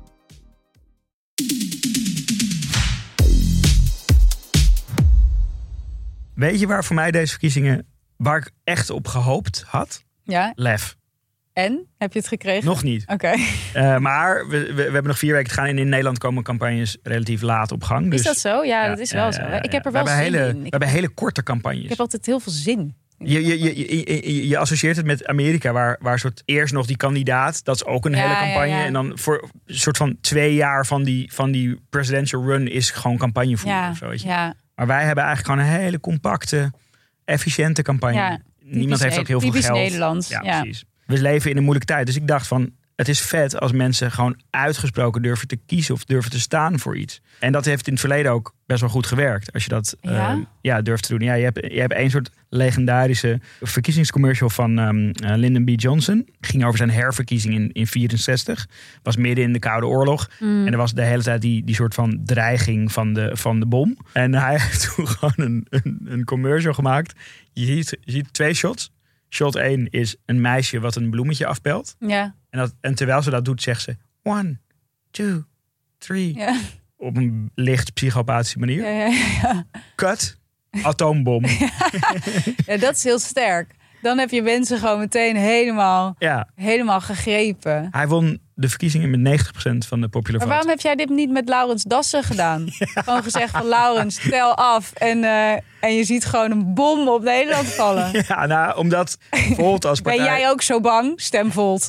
Weet je waar voor mij deze verkiezingen, waar ik echt op gehoopt had? Ja, Lef. en? Heb je het gekregen? Nog niet. Oké. Uh, maar we, we, we hebben nog vier weken te gaan. En in Nederland komen campagnes relatief laat op gang. Dus, Is dat zo? Ja, ja, dat is wel ja, zo. ja, Hè? ja. Ik heb er we wel hebben zin hele, in. We Ik, hebben hele korte campagnes. ik heb altijd heel veel zin. Je, je, je, je, je, je associeert het met Amerika, waar, waar soort eerst nog die kandidaat, dat is ook een Ja, hele ja, campagne. ja. En dan voor een soort van twee jaar van die, van die presidential run is gewoon campagne voeren. Ja, Of zo, weet je. ja. Maar wij hebben eigenlijk gewoon een hele compacte, efficiënte campagne. Ja, Niemand heeft ook heel veel typisch geld. Nederlands. Ja, Ja. precies. We leven in een moeilijke tijd. Dus ik dacht van, het is vet als mensen gewoon uitgesproken durven te kiezen of durven te staan voor iets. En dat heeft in het verleden ook best wel goed gewerkt. Als je dat Ja? uh, ja, durft te doen. Ja, je hebt, je hebt één soort legendarische verkiezingscommercial van um, uh, Lyndon B. Johnson. Ging over zijn herverkiezing in in vierenzestig. Was midden in de Koude Oorlog. Mm. En er was de hele tijd die, die soort van dreiging van de, van de bom. En hij heeft toen gewoon een, een, een commercial gemaakt. Je ziet, je ziet twee shots. Shot één is een meisje wat een bloemetje afpelt. Ja. En, dat, en terwijl ze dat doet, zegt ze one, two, three. Ja. Op een licht psychopathische manier. Ja, ja, ja. Cut, atoombom. Ja. Ja, dat is heel sterk. Dan heb je mensen gewoon meteen helemaal, ja. helemaal gegrepen. Hij won de verkiezingen met negentig procent van de popular Maar vote. waarom heb jij dit niet met Laurens Dassen gedaan? Ja. Gewoon gezegd van Laurens, tel af. En, uh, en je ziet gewoon een bom op Nederland vallen. Ja, nou, omdat Volt als partij... Ben jij ook zo bang? Stem Volt.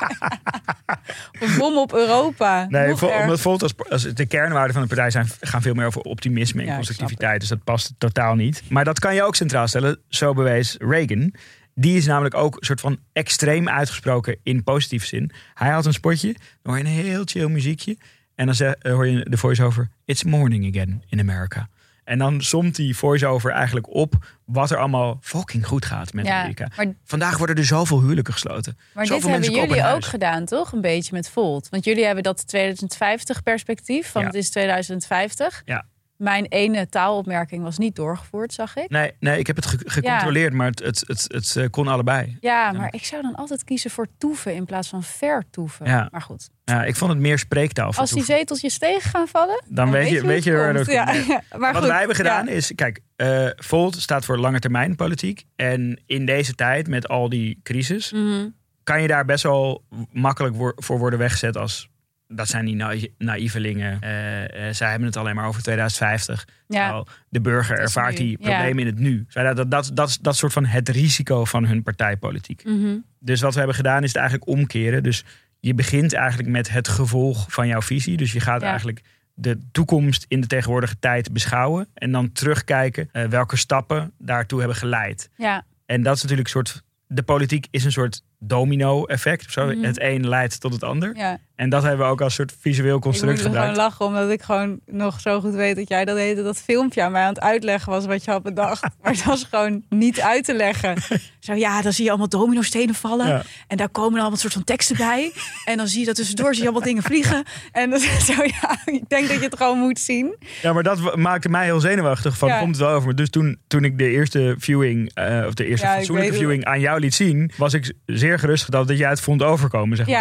Een bom op Europa. Nee, Vol, erg. omdat Volt als, als de kernwaarden van de partij zijn, gaan veel meer over optimisme en Ja, constructiviteit. Dus dat past totaal niet. Maar dat kan je ook centraal stellen. Zo bewees Reagan. Die is namelijk ook een soort van extreem uitgesproken in positieve zin. Hij had een spotje, dan hoor je een heel chill muziekje. En dan zeg, hoor je de voice-over, it's morning again in America. En dan somt die voice-over eigenlijk op wat er allemaal fucking goed gaat met Ja, Amerika. maar- Vandaag worden er zoveel huwelijken gesloten. Maar Zoveel dit hebben mensen kopen jullie een ook huis. gedaan, toch? Een beetje met Volt. Want jullie hebben dat tweeduizend vijftig perspectief. Van Ja. het is tweeduizend vijftig. Ja. Mijn ene taalopmerking was niet doorgevoerd, zag ik. Nee, nee, ik heb het ge- gecontroleerd, maar het, het, het, het, het kon allebei. Ja, maar ik zou dan altijd kiezen voor toeven in plaats van vertoeven. Ja. Maar goed. Ja, ik vond het meer spreektaal. Als die vertoeven. zeteltjes tegen gaan vallen, Dan weet je, hoe weet je het waar komt. dat komt. Ja. Maar Wat goed, wij hebben gedaan ja. is, kijk, uh, Volt staat voor lange termijn politiek. En in deze tijd met al die crisis, Mhm. kan je daar best wel makkelijk wo- voor worden weggezet als, dat zijn die na- naïvelingen. Uh, uh, zij hebben het alleen maar over tweeduizend vijftig. Ja. Terwijl de burger Het is ervaart nu, die ja. problemen in het nu. Zij, dat, dat, dat, dat, is- dat is soort van het risico van hun partijpolitiek. Mhm. Dus wat we hebben gedaan is het eigenlijk omkeren. Dus je begint eigenlijk met het gevolg van jouw visie. Dus je gaat Ja. eigenlijk de toekomst in de tegenwoordige tijd beschouwen. En dan terugkijken uh, welke stappen daartoe hebben geleid. Ja. En dat is natuurlijk een soort... De politiek is een soort domino-effect. Of zo. Mhm. Het een leidt tot het ander. Ja. En dat hebben we ook als soort visueel Ik construct moet er gewoon gebruikt. lachen, omdat ik gewoon nog zo goed weet dat jij dat heette, dat filmpje aan mij aan het uitleggen was wat je had bedacht. Maar het was gewoon niet uit te leggen. Zo ja, dan zie je allemaal dominostenen vallen. Ja. En daar komen dan allemaal soort van teksten bij. En dan zie je dat tussendoor zie je allemaal dingen vliegen. En dan zo ja, ik denk dat je het gewoon moet zien. Ja, maar dat w- maakte mij heel zenuwachtig. Van, Ja. komt het wel over me? Dus toen, toen ik de eerste viewing, uh, of de eerste Ja, ik fatsoenlijke weet het. viewing aan jou liet zien, was ik zeer gerustgesteld dat jij het vond overkomen. Zeg maar. Ja,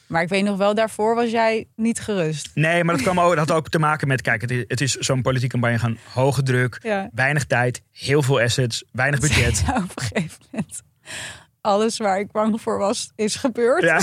Maar ik weet nog wel, daarvoor was jij niet gerust. Nee, maar dat, kwam ook, dat had ook te maken met... Kijk, het is, het is zo'n politieke campagne gaan. Hoge druk, ja. weinig tijd, heel veel assets, weinig budget. Ja, op een gegeven moment. Alles waar ik bang voor was, is gebeurd. Ja.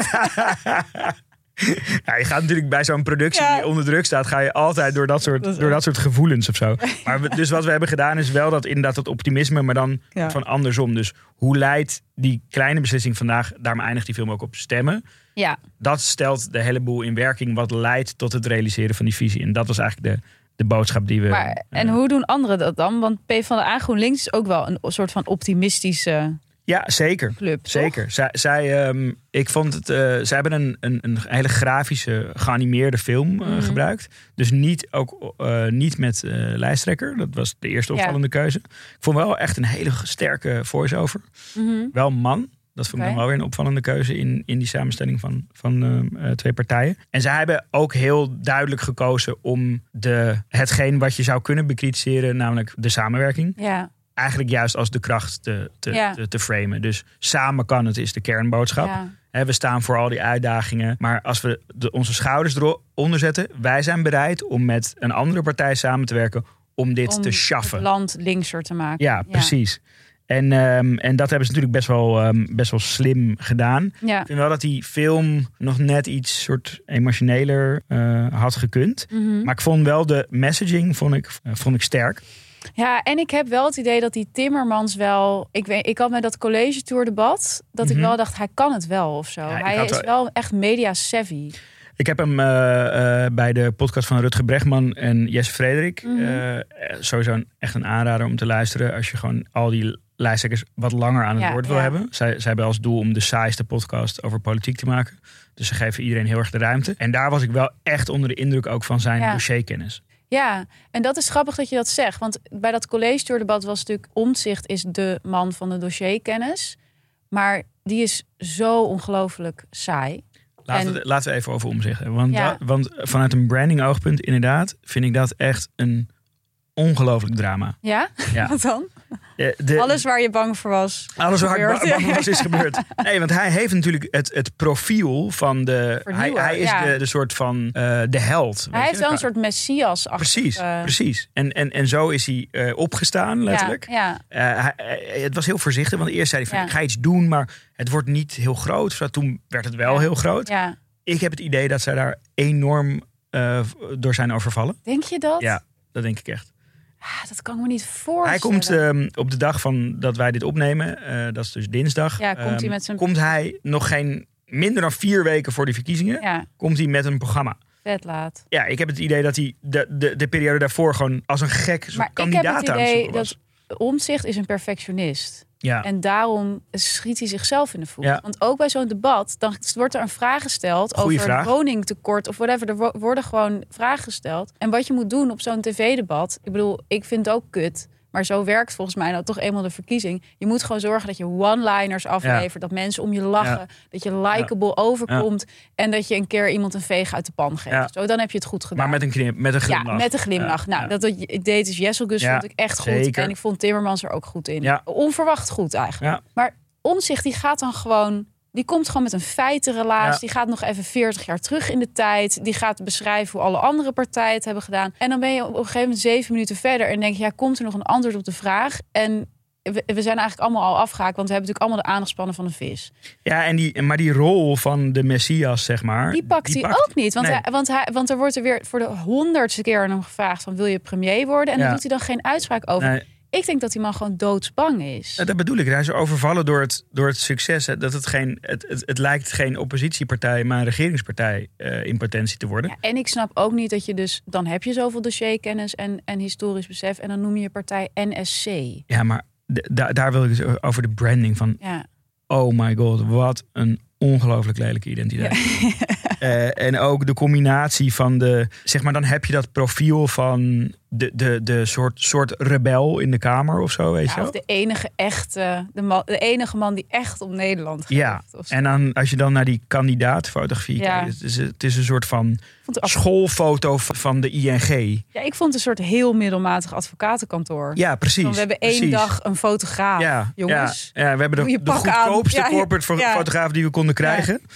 Ja, je gaat natuurlijk bij zo'n productie ja. die onder druk staat... ga je altijd door dat soort, dat door dat soort gevoelens of zo. Maar we, dus wat we hebben gedaan is wel dat inderdaad dat optimisme... maar dan ja. van andersom. Dus hoe leidt die kleine beslissing vandaag... daarom eindigt die film ook op stemmen. Ja. Dat stelt de hele boel in werking... wat leidt tot het realiseren van die visie. En dat was eigenlijk de, de boodschap die we... Maar, en uh, hoe doen anderen dat dan? Want PvdA GroenLinks is ook wel een soort van optimistische... Ja, zeker. Club, zeker. Zij, zij, um, ik vond het. Uh, zij hebben een, een, een hele grafische, geanimeerde film uh, mm-hmm. gebruikt. Dus niet ook uh, niet met uh, lijsttrekker. Dat was de eerste opvallende ja. keuze. Ik vond wel echt een hele sterke voice-over. Mm-hmm. Wel man. Dat vond ik okay. dan wel weer een opvallende keuze in, in die samenstelling van, van uh, twee partijen. En zij hebben ook heel duidelijk gekozen om de, hetgeen wat je zou kunnen bekritiseren, namelijk de samenwerking. Ja. Eigenlijk juist als de kracht te, te, ja. te, te framen. Dus samen kan het, is de kernboodschap. Ja. He, we staan voor al die uitdagingen. Maar als we de, onze schouders eronder zetten... wij zijn bereid om met een andere partij samen te werken... om dit om te schaffen. het land linkser te maken. Ja, precies. Ja. En, um, en dat hebben ze natuurlijk best wel, um, best wel slim gedaan. Ja. Ik vind wel dat die film nog net iets soort emotioneler uh, had gekund. Mm-hmm. Maar ik vond wel de messaging vond ik, uh, vond ik sterk. Ja, en ik heb wel het idee dat die Timmermans wel... Ik, weet, ik had met dat college tour debat... dat mm-hmm. ik wel dacht, hij kan het wel of zo. Ja, hij is wel... wel echt media savvy. Ik heb hem uh, uh, bij de podcast van Rutger Bregman en Jesse Frederik... Mm-hmm. Uh, sowieso een, echt een aanrader om te luisteren... als je gewoon al die lijsttrekkers wat langer aan het ja, woord wil ja. hebben. Zij, zij hebben als doel om de saaiste podcast over politiek te maken. Dus ze geven iedereen heel erg de ruimte. En daar was ik wel echt onder de indruk ook van zijn ja. dossierkennis. Ja, en dat is grappig dat je dat zegt. Want bij dat college tour debat was natuurlijk... Omtzigt is de man van de dossierkennis. Maar die is zo ongelooflijk saai. Laten, en... we, laten we even over Omtzigt hebben. Want, ja. da, want vanuit een branding oogpunt inderdaad... vind ik dat echt een ongelooflijk drama. Ja? Ja. Wat dan? De, de, alles waar je bang voor was. Alles waar gebeurd. ik bang voor was is gebeurd. Nee, want hij heeft natuurlijk het, het profiel van de... Hij, hij is ja. de, de soort van uh, de held. Hij heeft wel een soort messias. Precies, uh... precies. En, en, en zo is hij uh, opgestaan, letterlijk. Ja, ja. Uh, hij, het was heel voorzichtig, want eerst zei hij van... Ja. ik ga iets doen, maar het wordt niet heel groot. Zo, toen werd het wel ja. heel groot. Ja. Ik heb het idee dat zij daar enorm uh, door zijn overvallen. Denk je dat? Ja, dat denk ik echt. Ah, dat kan ik me niet voorstellen. Hij komt um, op de dag van dat wij dit opnemen, uh, dat is dus dinsdag. Ja, komt, um, hij met zijn... komt hij nog geen minder dan vier weken voor de verkiezingen, ja. komt hij met een programma. Vet laat. Ja, ik heb het idee dat hij de, de, de periode daarvoor gewoon als een gek soort maar kandidaat aan het zoeken was. Dat Omtzigt is een perfectionist. Ja. En daarom schiet hij zichzelf in de voet. Ja. Want ook bij zo'n debat, dan wordt er een vraag gesteld Goeie over vraag. woningtekort of whatever. Er wo- worden gewoon vragen gesteld. En wat je moet doen op zo'n tv-debat, ik bedoel, ik vind het ook kut. Maar zo werkt volgens mij nou toch eenmaal de verkiezing. Je moet gewoon zorgen dat je one-liners aflevert. Ja. Dat mensen om je lachen. Ja. Dat je likable ja. overkomt. Ja. En dat je een keer iemand een veeg uit de pan geeft. Ja. Zo, dan heb je het goed gedaan. Maar met een, knip, met een glimlach. Ja, met een glimlach. Ja. Nou, ja. dat ik deed dus Jesselgus ja. vond ik echt goed. Zeker. En ik vond Timmermans er ook goed in. Ja. Onverwacht goed eigenlijk. Ja. Maar Omtzigt die gaat dan gewoon... Die komt gewoon met een feitenrelaas. Ja. Die gaat nog even veertig jaar terug in de tijd. Die gaat beschrijven hoe alle andere partijen het hebben gedaan. En dan ben je op een gegeven moment zeven minuten verder. En denk je, ja, komt er nog een antwoord op de vraag? En we, we zijn eigenlijk allemaal al afgehaakt. Want we hebben natuurlijk allemaal de aandachtspannen van een vis. Ja, en die, maar die rol van de Messias, zeg maar... Die pakt hij ook niet. Want, nee. hij, want, hij, want er wordt er weer voor de honderdste keer aan hem gevraagd... van wil je premier worden? En ja. daar doet hij dan geen uitspraak over. Nee. Ik denk dat die man gewoon doodsbang is. Ja, dat bedoel ik. Hij is overvallen door het, door het succes. Hè, dat het, geen, het, het, het lijkt geen oppositiepartij, maar een regeringspartij uh, in potentie te worden. Ja, en ik snap ook niet dat je dus... Dan heb je zoveel dossierkennis en, en historisch besef... en dan noem je je partij N S C. Ja, maar de, da, daar wil ik dus over de branding van... Ja. Oh my god, wat een ongelooflijk lelijke identiteit. Ja. uh, en ook de combinatie van de... Zeg maar, dan heb je dat profiel van... De, de, de soort, soort rebel in de Kamer of zo, weet ja, je of de enige echte... De, man, de enige man die echt om Nederland gaat. Ja, en dan, als je dan naar die kandidaatfotografie ja. kijkt... Het is, het is een soort van schoolfoto van de I N G. Ja, ik vond het een soort heel middelmatig advocatenkantoor. Ja, precies. Want we hebben precies. één dag een fotograaf, ja, jongens. Ja, ja, we hebben de, de goedkoopste ja, corporate ja. fotograaf die we konden krijgen.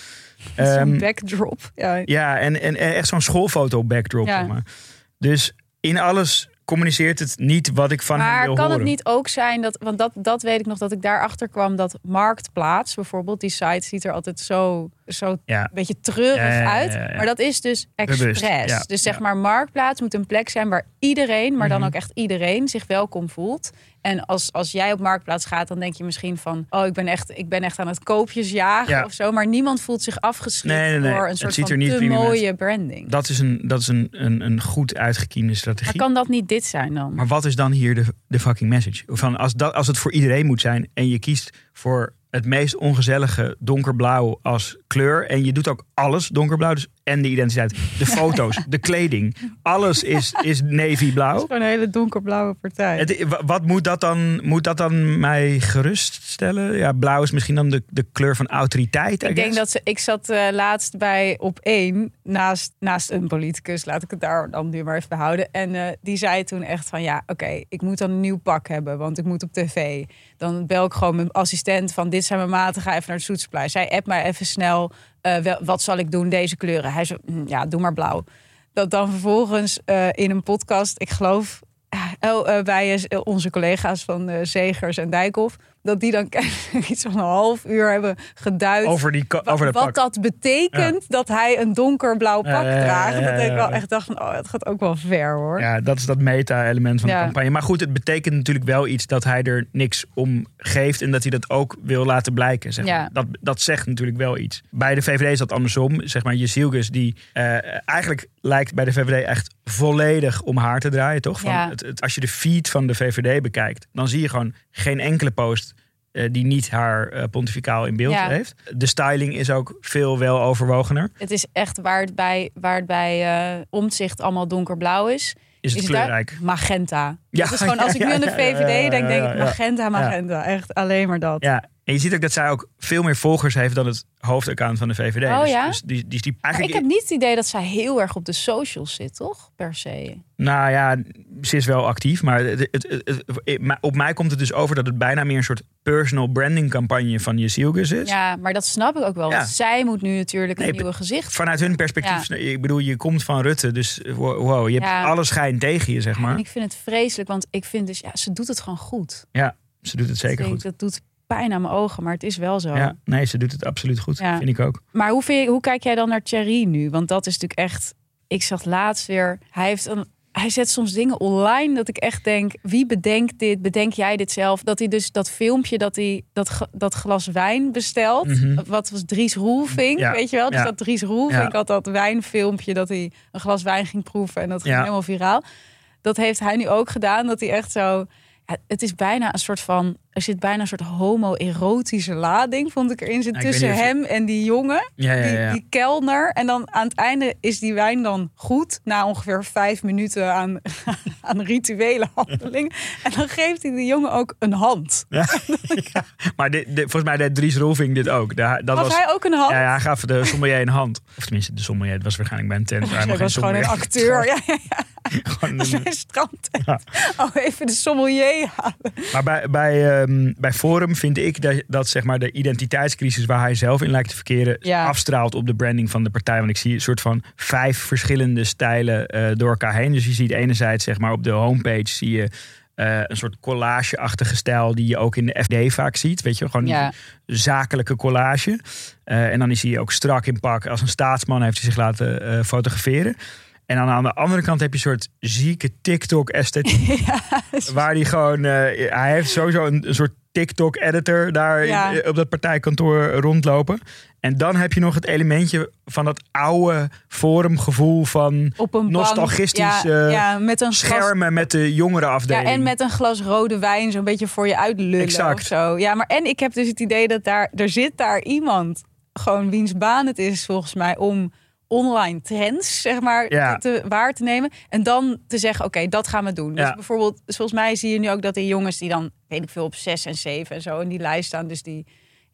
Zo'n Um, backdrop. Ja, ja, en, en echt zo'n schoolfoto backdrop. Ja. Zeg maar. Dus in alles communiceert het niet wat ik van hem maar wil kan horen. het niet ook zijn dat, want dat, dat weet ik nog, dat ik daarachter kwam dat Marktplaats bijvoorbeeld, die site ziet er altijd zo, zo Ja. een beetje treurig Ja, ja, ja, uit. ja, ja. Maar dat is dus expres. Bewust, ja. Dus zeg Ja. maar, Marktplaats moet een plek zijn waar iedereen, maar dan Mhm. ook echt iedereen, zich welkom voelt. En als, als jij op Marktplaats gaat, dan denk je misschien van, oh, ik ben echt, ik ben echt aan het koopjes jagen Ja. of zo. Maar niemand voelt zich afgeschrikt Nee, nee, nee. door een Het soort ziet van er niet te premium uit. mooie branding. Dat is een, dat is een, een, een goed uitgekiende Maar strategie. kan dat niet dit zijn dan? Maar wat is dan hier de, de fucking message? Van als, dat, als het voor iedereen moet zijn en je kiest voor het meest ongezellige donkerblauw als kleur. En je doet ook alles donkerblauw. Dus en de identiteit, de foto's, de kleding. Alles is, is navy blauw. Gewoon een hele donkerblauwe partij. Het, wat moet dat dan? Moet dat dan mij geruststellen? Ja, blauw is misschien dan de, de kleur van autoriteit. I Ik denk guess. dat ze. Ik zat uh, laatst bij op één naast, naast een politicus. Laat ik het daar dan nu maar even behouden. En uh, die zei toen echt van ja, oké, okay, ik moet dan een nieuw pak hebben, want ik moet op tv. Dan bel ik gewoon mijn assistent van dit zijn mijn maten, ga even naar het Zoetsplein. Zij appt mij even snel. Uh, wel, wat zal ik doen? Deze kleuren. Hij zei, ja, doe maar blauw. Dat dan vervolgens uh, in een podcast, ik geloof, uh, uh, bij uh, onze collega's van uh, Zegers en Dijkhoff, dat die dan iets van een half uur hebben geduid over, die, over dat wat pak. dat betekent ja. dat hij een donkerblauw pak ja, ja, ja, draagt. ja, ja, ja. Dat ik wel echt dacht van, oh, het gaat ook wel ver hoor. Ja, dat is dat meta-element van ja. de campagne. Maar goed, het betekent natuurlijk wel iets dat hij er niks om geeft en dat hij dat ook wil laten blijken. Zeg maar. Ja. dat, dat zegt natuurlijk wel iets. Bij de V V D is dat andersom. Zeg maar, Jezilgus, die uh, eigenlijk lijkt bij de V V D echt volledig om haar te draaien, toch? Van ja. het, het, als je de feed van de V V D bekijkt, dan zie je gewoon geen enkele post Uh, die niet haar uh, pontificaal in beeld ja. heeft. De styling is ook veel wel overwogener. Het is echt waar het bij, waar het bij uh, Omtzigt allemaal donkerblauw is. Is het is kleurrijk? Magenta. Ja, dat is gewoon, als ik ja, nu aan de ja, V V D ja, ja, denk, denk ja, ik ja. magenta, magenta. Ja. Echt alleen maar dat. Ja, en je ziet ook dat zij ook veel meer volgers heeft dan het hoofdaccount van de V V D. Oh, dus, ja? dus die, die, die, eigenlijk... Ik heb niet het idee dat zij heel erg op de socials zit, toch? Per se. Nou ja, ze is wel actief. Maar het, het, het, het, op mij komt het dus over dat het bijna meer een soort personal branding campagne van Jezilgus is. Ja, maar dat snap ik ook wel. Ja. Want zij moet nu natuurlijk een nee, nieuwe gezicht. Vanuit hun perspectief. Ja. Ik bedoel, je komt van Rutte. Dus wow, je hebt ja. alle schijn tegen je, zeg maar. Ja, en ik vind het vreselijk. Want ik vind dus, ja, ze doet het gewoon goed. Ja, ze doet het zeker dus goed. Dat doet pijn aan mijn ogen, maar het is wel zo. Ja, nee, ze doet het absoluut goed. Ja. Vind ik ook. Maar hoe, vind je, hoe kijk jij dan naar Thierry nu? Want dat is natuurlijk echt... Ik zag laatst weer... Hij heeft een... Hij zet soms dingen online dat ik echt denk, wie bedenkt dit? Bedenk jij dit zelf? Dat hij dus dat filmpje, dat hij dat, dat glas wijn bestelt. Mm-hmm. Wat was Dries Roelvink, ja. weet je wel? Dus ja. dat Dries Roelvink ja. had dat wijnfilmpje, dat hij een glas wijn ging proeven. En dat ging ja. helemaal viraal. Dat heeft hij nu ook gedaan, dat hij echt zo... Ja, het is bijna een soort van... Er zit bijna een soort homo-erotische lading, vond ik erin zit. Ja, tussen hem je... en die jongen, ja, ja, ja. Die, die kelner. En dan aan het einde is die wijn dan goed. Na ongeveer vijf minuten aan, aan rituele handelingen. En dan geeft hij de jongen ook een hand. Ja. ja. Maar dit, dit, volgens mij deed Dries Roelvink dit ook. Dat gaf was, hij ook een hand? Ja, hij gaf de sommelier een hand. Of tenminste, de sommelier. Het was waarschijnlijk bij een tent. Hij was gewoon een acteur. Ja, ja, ja. Gewoon een strandtent. Ja. Oh, even de sommelier halen. Maar bij, bij, um, bij Forum vind ik dat, dat zeg maar de identiteitscrisis waar hij zelf in lijkt te verkeren ja. afstraalt op de branding van de partij. Want ik zie een soort van vijf verschillende stijlen uh, door elkaar heen. Dus je ziet enerzijds zeg maar op de homepage zie je uh, een soort collage-achtige stijl die je ook in de F D vaak ziet. Weet je, gewoon ja. die zakelijke collage. Uh, en dan is hij ook strak in pak. Als een staatsman heeft hij zich laten uh, fotograferen. En dan aan de andere kant heb je een soort zieke TikTok-esthetiek. Ja, waar hij gewoon... Uh, hij heeft sowieso een, een soort TikTok-editor daar ja. in, op dat partijkantoor rondlopen. En dan heb je nog het elementje van dat oude forumgevoel van op een nostalgistisch ja, ja, met een schermen glas, met de jongere afdeling. Ja, en met een glas rode wijn zo'n beetje voor je uitlullen exact. Of zo. Ja, maar en ik heb dus het idee dat daar... Er zit daar iemand, gewoon wiens baan het is volgens mij om... online trends, zeg maar, ja. te, te, waar te nemen. En dan te zeggen, oké, okay, dat gaan we doen. Dus ja. bijvoorbeeld, volgens mij zie je nu ook dat die jongens die dan, weet ik veel, op zes en zeven en zo in die lijst staan. Dus die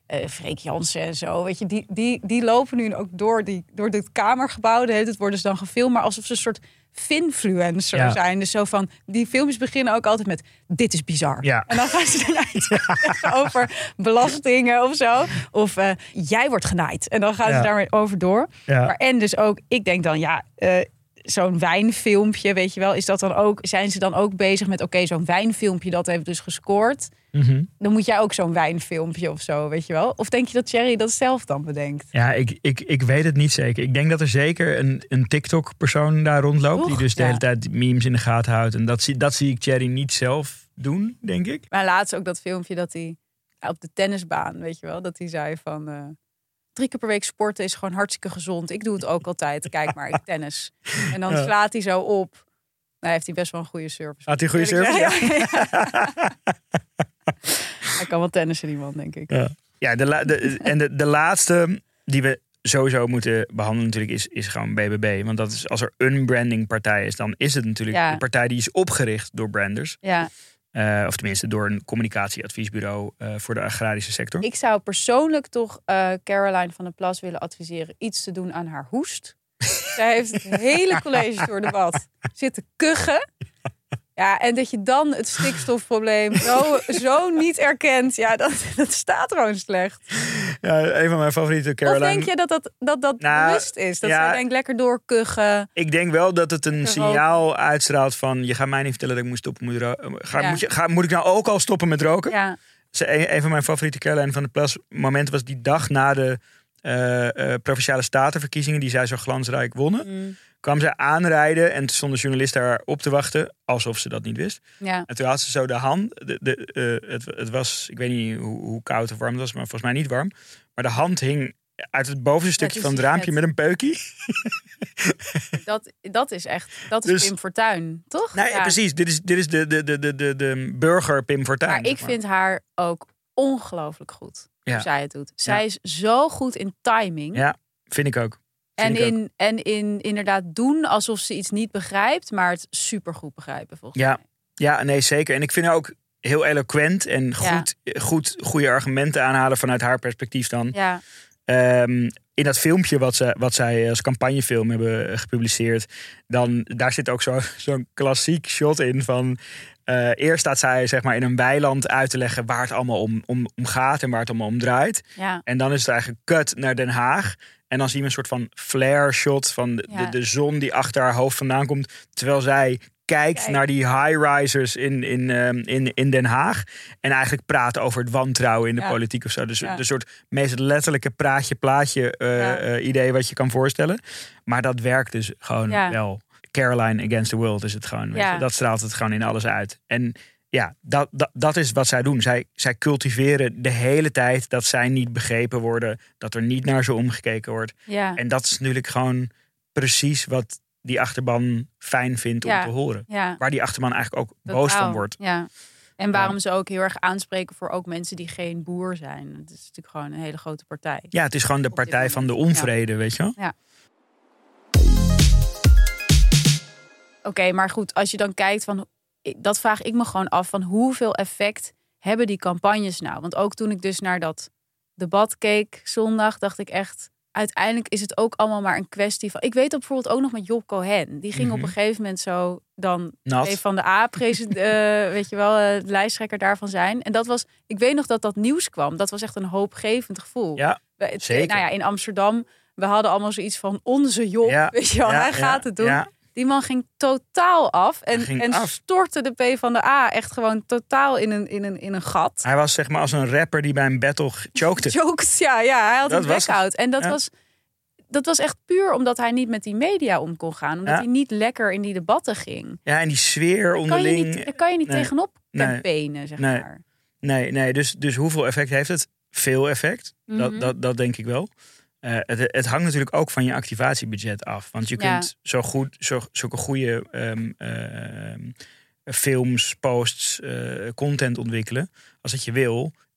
uh, Freek Jansen en zo. Weet je, die, die, die lopen nu ook door, die, door dit kamergebouw. Het worden ze dan gefilmd, maar alsof ze een soort finfluencer ja. zijn. Dus zo van, die filmpjes beginnen ook altijd met, dit is bizar. Ja. En dan gaan ze eruit ja. over belastingen of zo. Of uh, jij wordt genaaid. En dan gaan ja. ze daarmee over door. Ja. Maar, en dus ook, ik denk dan, ja... Uh, zo'n wijnfilmpje, weet je wel, is dat dan ook, zijn ze dan ook bezig met, oké, okay, zo'n wijnfilmpje, dat heeft dus gescoord. Mm-hmm. Dan moet jij ook zo'n wijnfilmpje of zo, weet je wel? Of denk je dat Thierry dat zelf dan bedenkt? Ja, ik, ik, ik weet het niet zeker. Ik denk dat er zeker een, een TikTok-persoon daar rondloopt, Oeg, die dus de ja. hele tijd memes in de gaten houdt. En dat zie, dat zie ik Thierry niet zelf doen, denk ik. Maar laatst ook dat filmpje dat hij op de tennisbaan, weet je wel, dat hij zei van... Uh, drie keer per week sporten is gewoon hartstikke gezond. Ik doe het ook altijd. Kijk maar, ik tennis. En dan ja. slaat hij zo op. Nou, heeft hij best wel een goede service. Had hij een goede service? Ja. Ja. Hij kan wel tennissen, die man, denk ik. Ja, ja de, la, de, en de, de laatste die we sowieso moeten behandelen natuurlijk is, is gewoon B B B. Want dat is, als er een brandingpartij is, dan is het natuurlijk ja. een partij die is opgericht door branders. Ja. Uh, of tenminste door een communicatieadviesbureau uh, voor de agrarische sector. Ik zou persoonlijk toch uh, Caroline van der Plas willen adviseren iets te doen aan haar hoest. Zij heeft het hele college door de bad zitten kuchen. Ja, en dat je dan het stikstofprobleem zo, zo niet erkent. Ja, dat, dat staat gewoon slecht. Ja, een van mijn favoriete Caroline. Of denk je dat dat, dat, dat nou, bewust is? Dat ja, ze denkt lekker doorkuchen. Ik denk wel dat het een signaal uitstraalt van... je gaat mij niet vertellen dat ik moet stoppen met roken. Ga, ja. moet, je, ga, moet ik nou ook al stoppen met roken? Ja. Een, een van mijn favoriete Caroline van der Plas momenten was die dag na de uh, uh, Provinciale Statenverkiezingen... die zij zo glansrijk wonnen. Mm. Kwam ze aanrijden en toen stonden journalisten haar op te wachten, alsof ze dat niet wist. Ja. En toen had ze zo de hand, de, de, uh, het, het was, ik weet niet hoe, hoe koud of warm het was, maar volgens mij niet warm. Maar de hand hing uit het bovenste stukje van het raampje met een peukie. Dat, dat is echt, dat is dus, Pim Fortuyn, toch? Nee, ja. precies. Dit is, dit is de, de, de, de, de burger Pim Fortuyn. Maar ik maar. vind haar ook ongelooflijk goed, ja. hoe zij het doet. Zij ja. is zo goed in timing. Ja, vind ik ook. En in, en in inderdaad doen alsof ze iets niet begrijpt, maar het supergoed begrijpen volgens ja. mij. Ja, nee, zeker. En ik vind haar ook heel eloquent en goed, ja. goed goede argumenten aanhalen vanuit haar perspectief dan. Ja. Um, in dat filmpje wat, ze, wat zij als campagnefilm hebben gepubliceerd, dan daar zit ook zo, zo'n klassiek shot in van... Uh, eerst staat zij zeg maar in een weiland uit te leggen waar het allemaal om, om, om gaat en waar het allemaal om draait. Ja. En dan is het eigenlijk cut naar Den Haag. En dan zien we een soort van flare shot van de, ja. de, de zon die achter haar hoofd vandaan komt. Terwijl zij kijkt Kijk. naar die high-risers in, in, um, in, in Den Haag. En eigenlijk praat over het wantrouwen in de ja. politiek of zo. Dus ja. de soort meest letterlijke praatje-plaatje uh, ja. uh, idee wat je kan voorstellen. Maar dat werkt dus gewoon ja. wel. Caroline against the world is het gewoon. Weet ja. je? Dat straalt het gewoon in alles uit. En ja, dat, dat, dat is wat zij doen. Zij, zij cultiveren de hele tijd dat zij niet begrepen worden. Dat er niet naar ze omgekeken wordt. Ja. En dat is natuurlijk gewoon precies wat die achterban fijn vindt om ja. te horen. Ja. Waar die achterban eigenlijk ook dat boos van wordt. Ja. En waarom ja. ze ook heel erg aanspreken voor ook mensen die geen boer zijn. Het is natuurlijk gewoon een hele grote partij. Ja, het is gewoon de partij van de onvrede, ja. weet je wel? Ja. Oké, okay, maar goed, als je dan kijkt van... Dat vraag ik me gewoon af van hoeveel effect hebben die campagnes nou? Want ook toen ik dus naar dat debat keek zondag, dacht ik echt... Uiteindelijk is het ook allemaal maar een kwestie van... Ik weet dat bijvoorbeeld ook nog met Job Cohen. Die ging mm-hmm. op een gegeven moment zo dan van de A, president, uh, weet je wel, uh, de lijsttrekker daarvan zijn. En dat was, ik weet nog dat dat nieuws kwam. Dat was echt een hoopgevend gevoel. Ja, we, zeker. Nou ja, in Amsterdam, we hadden allemaal zoiets van onze Job, ja, weet je wel, ja, hij gaat ja, het doen. Ja. Die man ging totaal af en, en af. stortte de P van de A echt gewoon totaal in een, in, een, in een gat. Hij was zeg maar als een rapper die bij een battle chokte. Choked, ja, ja, hij had dat een blackout. En dat, ja. was, dat was echt puur omdat hij niet met die media om kon gaan. Omdat ja. hij niet lekker in die debatten ging. Ja, en die sfeer daar onderling. Kan je niet, daar kan je niet nee. tegenop campaignen, nee. zeg nee. maar. Nee, nee dus, dus hoeveel effect heeft het? Veel effect, mm-hmm. dat, dat, dat denk ik wel. Uh, het, het hangt natuurlijk ook van je activatiebudget af. Want je kunt ja. zo goed, zo, zulke goede um, uh, films, posts, uh, content ontwikkelen als dat je wil.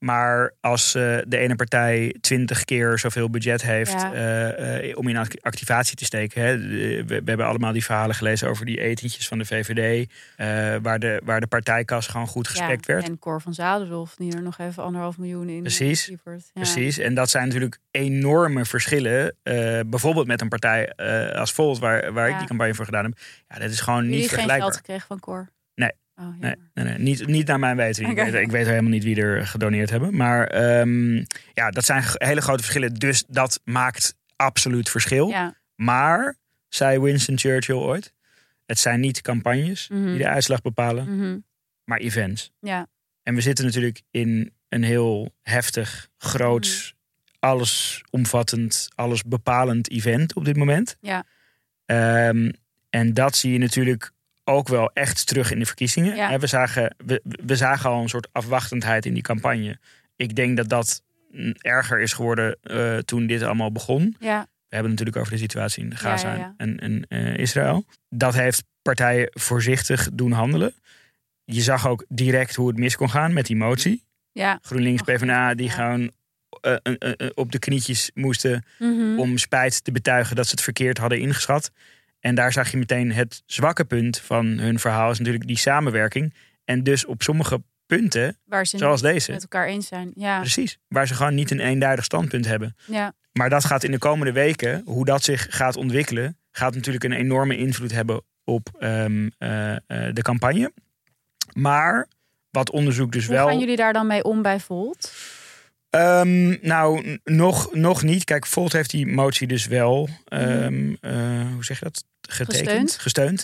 Maar als uh, de ene partij twintig keer zoveel budget heeft Ja. uh, uh, om in activatie te steken. Hè. We, we hebben allemaal die verhalen gelezen over die etentjes van de V V D. Uh, waar, de, waar de partijkas gewoon goed gespekt ja, werd. En Cor van Zadeldorf, die er nog even anderhalf miljoen in Precies, lievert. Ja. Precies. En dat zijn natuurlijk enorme verschillen. Uh, bijvoorbeeld met een partij uh, als Volt, waar, waar ja. ik die campagne voor gedaan heb. Ja, dat is gewoon Jullie niet vergelijkbaar. Geen geld gekregen van Cor? Nee. Oh, nee, nee, nee. Niet, niet naar mijn weten. Okay. Ik, weet, ik weet helemaal niet wie er gedoneerd hebben. Maar um, ja, dat zijn hele grote verschillen. Dus dat maakt absoluut verschil. Ja. Maar, zei Winston Churchill ooit, het zijn niet campagnes mm-hmm. die de uitslag bepalen, mm-hmm. maar events. Ja. En we zitten natuurlijk in een heel heftig, groots, mm. allesomvattend, alles bepalend event op dit moment. Ja. Um, en dat zie je natuurlijk ook wel echt terug in de verkiezingen. Ja. We, zagen, we, we zagen al een soort afwachtendheid in die campagne. Ik denk dat dat erger is geworden uh, toen dit allemaal begon. Ja. We hebben het natuurlijk over de situatie in Gaza ja, ja, ja. en, en uh, Israël. Dat heeft partijen voorzichtig doen handelen. Je zag ook direct hoe het mis kon gaan met die motie. Ja. GroenLinks, PvdA, die ja. gewoon uh, uh, uh, op de knietjes moesten mm-hmm. om spijt te betuigen dat ze het verkeerd hadden ingeschat. En daar zag je meteen het zwakke punt van hun verhaal is natuurlijk die samenwerking. En dus op sommige punten, waar ze zoals deze, met elkaar eens zijn. Ja. Precies, waar ze gewoon niet een eenduidig standpunt hebben. Ja. Maar dat gaat in de komende weken, hoe dat zich gaat ontwikkelen, gaat natuurlijk een enorme invloed hebben op um, uh, uh, de campagne. Maar wat onderzoek dus hoe wel... Hoe gaan jullie daar dan mee om bij Volt? Um, nou, n- nog, nog niet. Kijk, Volt heeft die motie dus wel, um, uh, hoe zeg je dat? Getekend. Gesteund. Gesteund.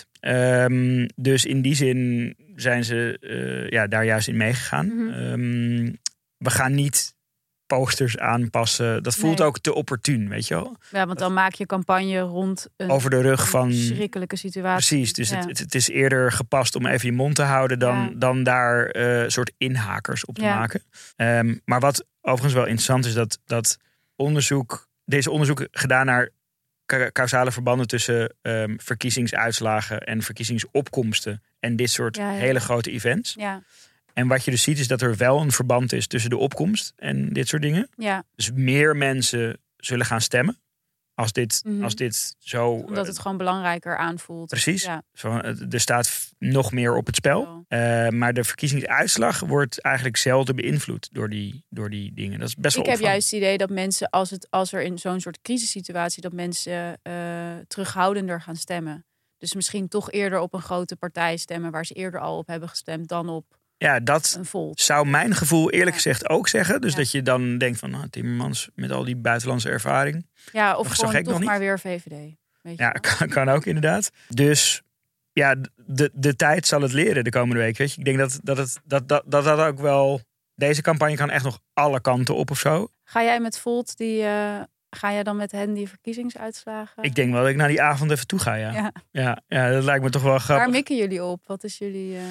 Um, dus in die zin zijn ze uh, ja, daar juist in meegegaan. Mm-hmm. Um, we gaan niet posters aanpassen. Dat voelt nee. ook te opportun, weet je wel? Ja, want dan maak je campagne rond een over de rug van verschrikkelijke situatie. Precies, dus ja. het, het is eerder gepast om even je mond te houden dan, ja. dan daar uh, soort inhakers op te ja. maken. Um, maar wat overigens wel interessant is, dat, dat onderzoek, deze onderzoek gedaan naar causale verbanden tussen um, verkiezingsuitslagen en verkiezingsopkomsten en dit soort ja, ja. hele grote events. Ja. En wat je dus ziet is dat er wel een verband is tussen de opkomst en dit soort dingen. Ja. Dus meer mensen zullen gaan stemmen als dit, mm-hmm. als dit zo... Omdat het uh, gewoon belangrijker aanvoelt. Precies. Ja. Zo, er staat nog meer op het spel. Uh, maar de verkiezingsuitslag wordt eigenlijk zelden beïnvloed door die, door die dingen. Dat is best wel Ik heb opvallend. juist het idee dat mensen, als, het, als er in zo'n soort crisissituatie, dat mensen uh, terughoudender gaan stemmen. Dus misschien toch eerder op een grote partij stemmen waar ze eerder al op hebben gestemd dan op Ja, dat zou mijn gevoel eerlijk ja. gezegd ook zeggen. Dus ja. dat je dan denkt van, nou, Timmermans met al die buitenlandse ervaring. Ja, of gewoon toch nog niet. maar weer V V D. Weet je ja, kan, kan ook inderdaad. Dus ja, de, de tijd zal het leren de komende week. Weet je? Ik denk dat dat, het, dat, dat, dat dat ook wel... Deze campagne kan echt nog alle kanten op of zo. Ga jij met Volt die... Uh... Ga jij dan met hen die verkiezingsuitslagen? Ik denk wel dat ik naar die avond even toe ga, ja. Ja, ja, ja dat lijkt me toch wel grappig. Waar mikken jullie op? Wat is jullie... Uh...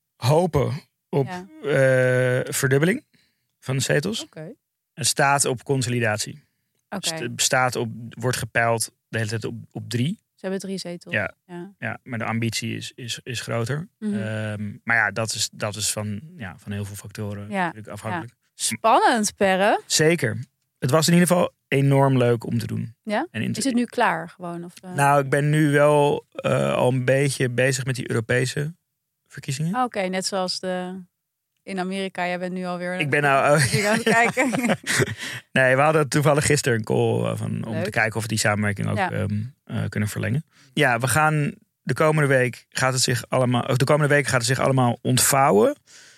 Hopen op ja. uh, verdubbeling van de zetels. Okay. Het staat op consolidatie. Okay. Het staat op, wordt gepeild de hele tijd op, op drie. Ze hebben drie zetels. Ja, ja. ja maar de ambitie is, is, is groter. Mm-hmm. Um, maar ja, dat is, dat is van, ja, van heel veel factoren ja. natuurlijk afhankelijk. Ja. Spannend, Perre. Zeker. Het was in ieder geval enorm leuk om te doen. Ja? En is het nu klaar gewoon? Of, uh... Nou, ik ben nu wel uh, al een beetje bezig met die Europese verkiezingen. Oh, Oké, okay. Net zoals de... in Amerika. Jij bent nu alweer... Ik ben nou... Oh. aan het kijken. Nee, we hadden toevallig gisteren een call van, om leuk. te kijken of we die samenwerking ook ja. um, uh, kunnen verlengen. Ja, we gaan de komende week gaat het zich allemaal... Of de komende week gaat het zich allemaal ontvouwen.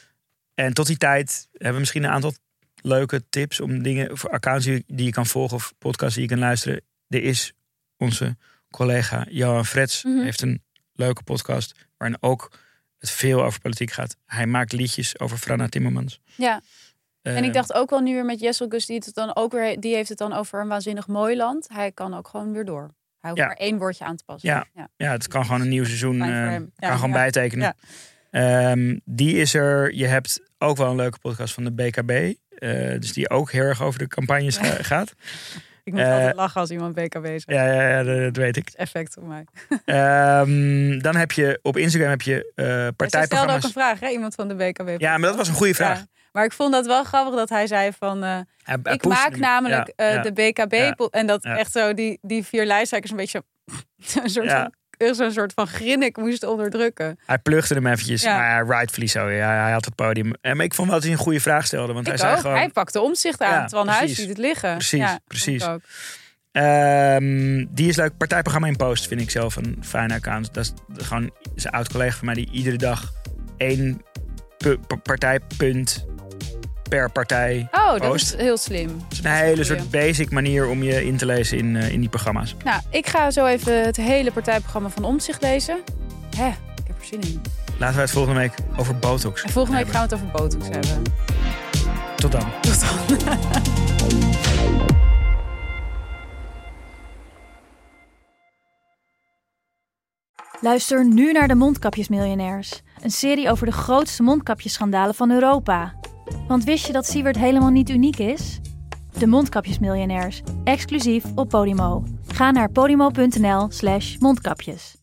En tot die tijd hebben we misschien een aantal leuke tips om dingen, voor accounts die je kan volgen of podcasts die je kan luisteren. Er is onze collega Johan Frets, mm-hmm. heeft een leuke podcast waarin ook het veel over politiek gaat. Hij maakt liedjes over Franna Timmermans. Ja. Uh, en ik dacht ook wel nu weer met Jessel Gus, die, het dan ook weer, die heeft het dan over een waanzinnig mooi land. Hij kan ook gewoon weer door. Hij hoeft ja. maar één woordje aan te passen. Ja, ja. ja het kan gewoon een nieuw seizoen. Uh, ja, kan gewoon ja. bijtekenen. Ja. Um, die is er. Je hebt ook wel een leuke podcast van de B K B. Uh, dus die ook heel erg over de campagnes ga, gaat. Ik moet uh, altijd lachen als iemand B K B zegt. Ja, ja, ja, dat weet ik. Het effect op mij. Um, dan heb je op Instagram heb je uh, partijprogramma's. Je stelde ook een vraag, hè? Iemand van de B K B. Ja, maar dat was een goede vraag. Ja. Maar ik vond dat wel grappig dat hij zei van... Uh, hij, hij ik maak hem. namelijk ja, uh, ja. de B K B... Ja. En dat ja. echt zo, die, die vier lijsttrekkers een beetje zo, een soort ja. van... zo'n soort van grinnik moest onderdrukken. Hij plugde hem eventjes, ja. maar rightfully zo. Ja, hij had het podium. Maar ik vond wel dat hij een goede vraag stelde. Want ik hij zei ook. gewoon... Hij pakte Omtzigt aan, ja, terwijl een huis ziet het liggen. Precies, ja, precies. Um, die is leuk. Partijprogramma in Post vind ik zelf een fijne account. Dat is gewoon een oud collega van mij die iedere dag één p- p- partijpunt per partij Oh, post. Dat is heel slim. Het is een hele soort basic manier om je in te lezen in, uh, in die programma's. Nou, ik ga zo even het hele partijprogramma van Omtzigt lezen. Hè, ik heb er zin in. Laten we het volgende week over botox en volgende week hebben. gaan we het over botox hebben. Tot dan. Tot dan. Luister nu naar de Mondkapjesmiljonairs. Een serie over de grootste mondkapjesschandalen van Europa. Want wist je dat Siewert helemaal niet uniek is? De Mondkapjesmiljonairs, exclusief op Podimo. Ga naar podimo punt n l slash mondkapjes.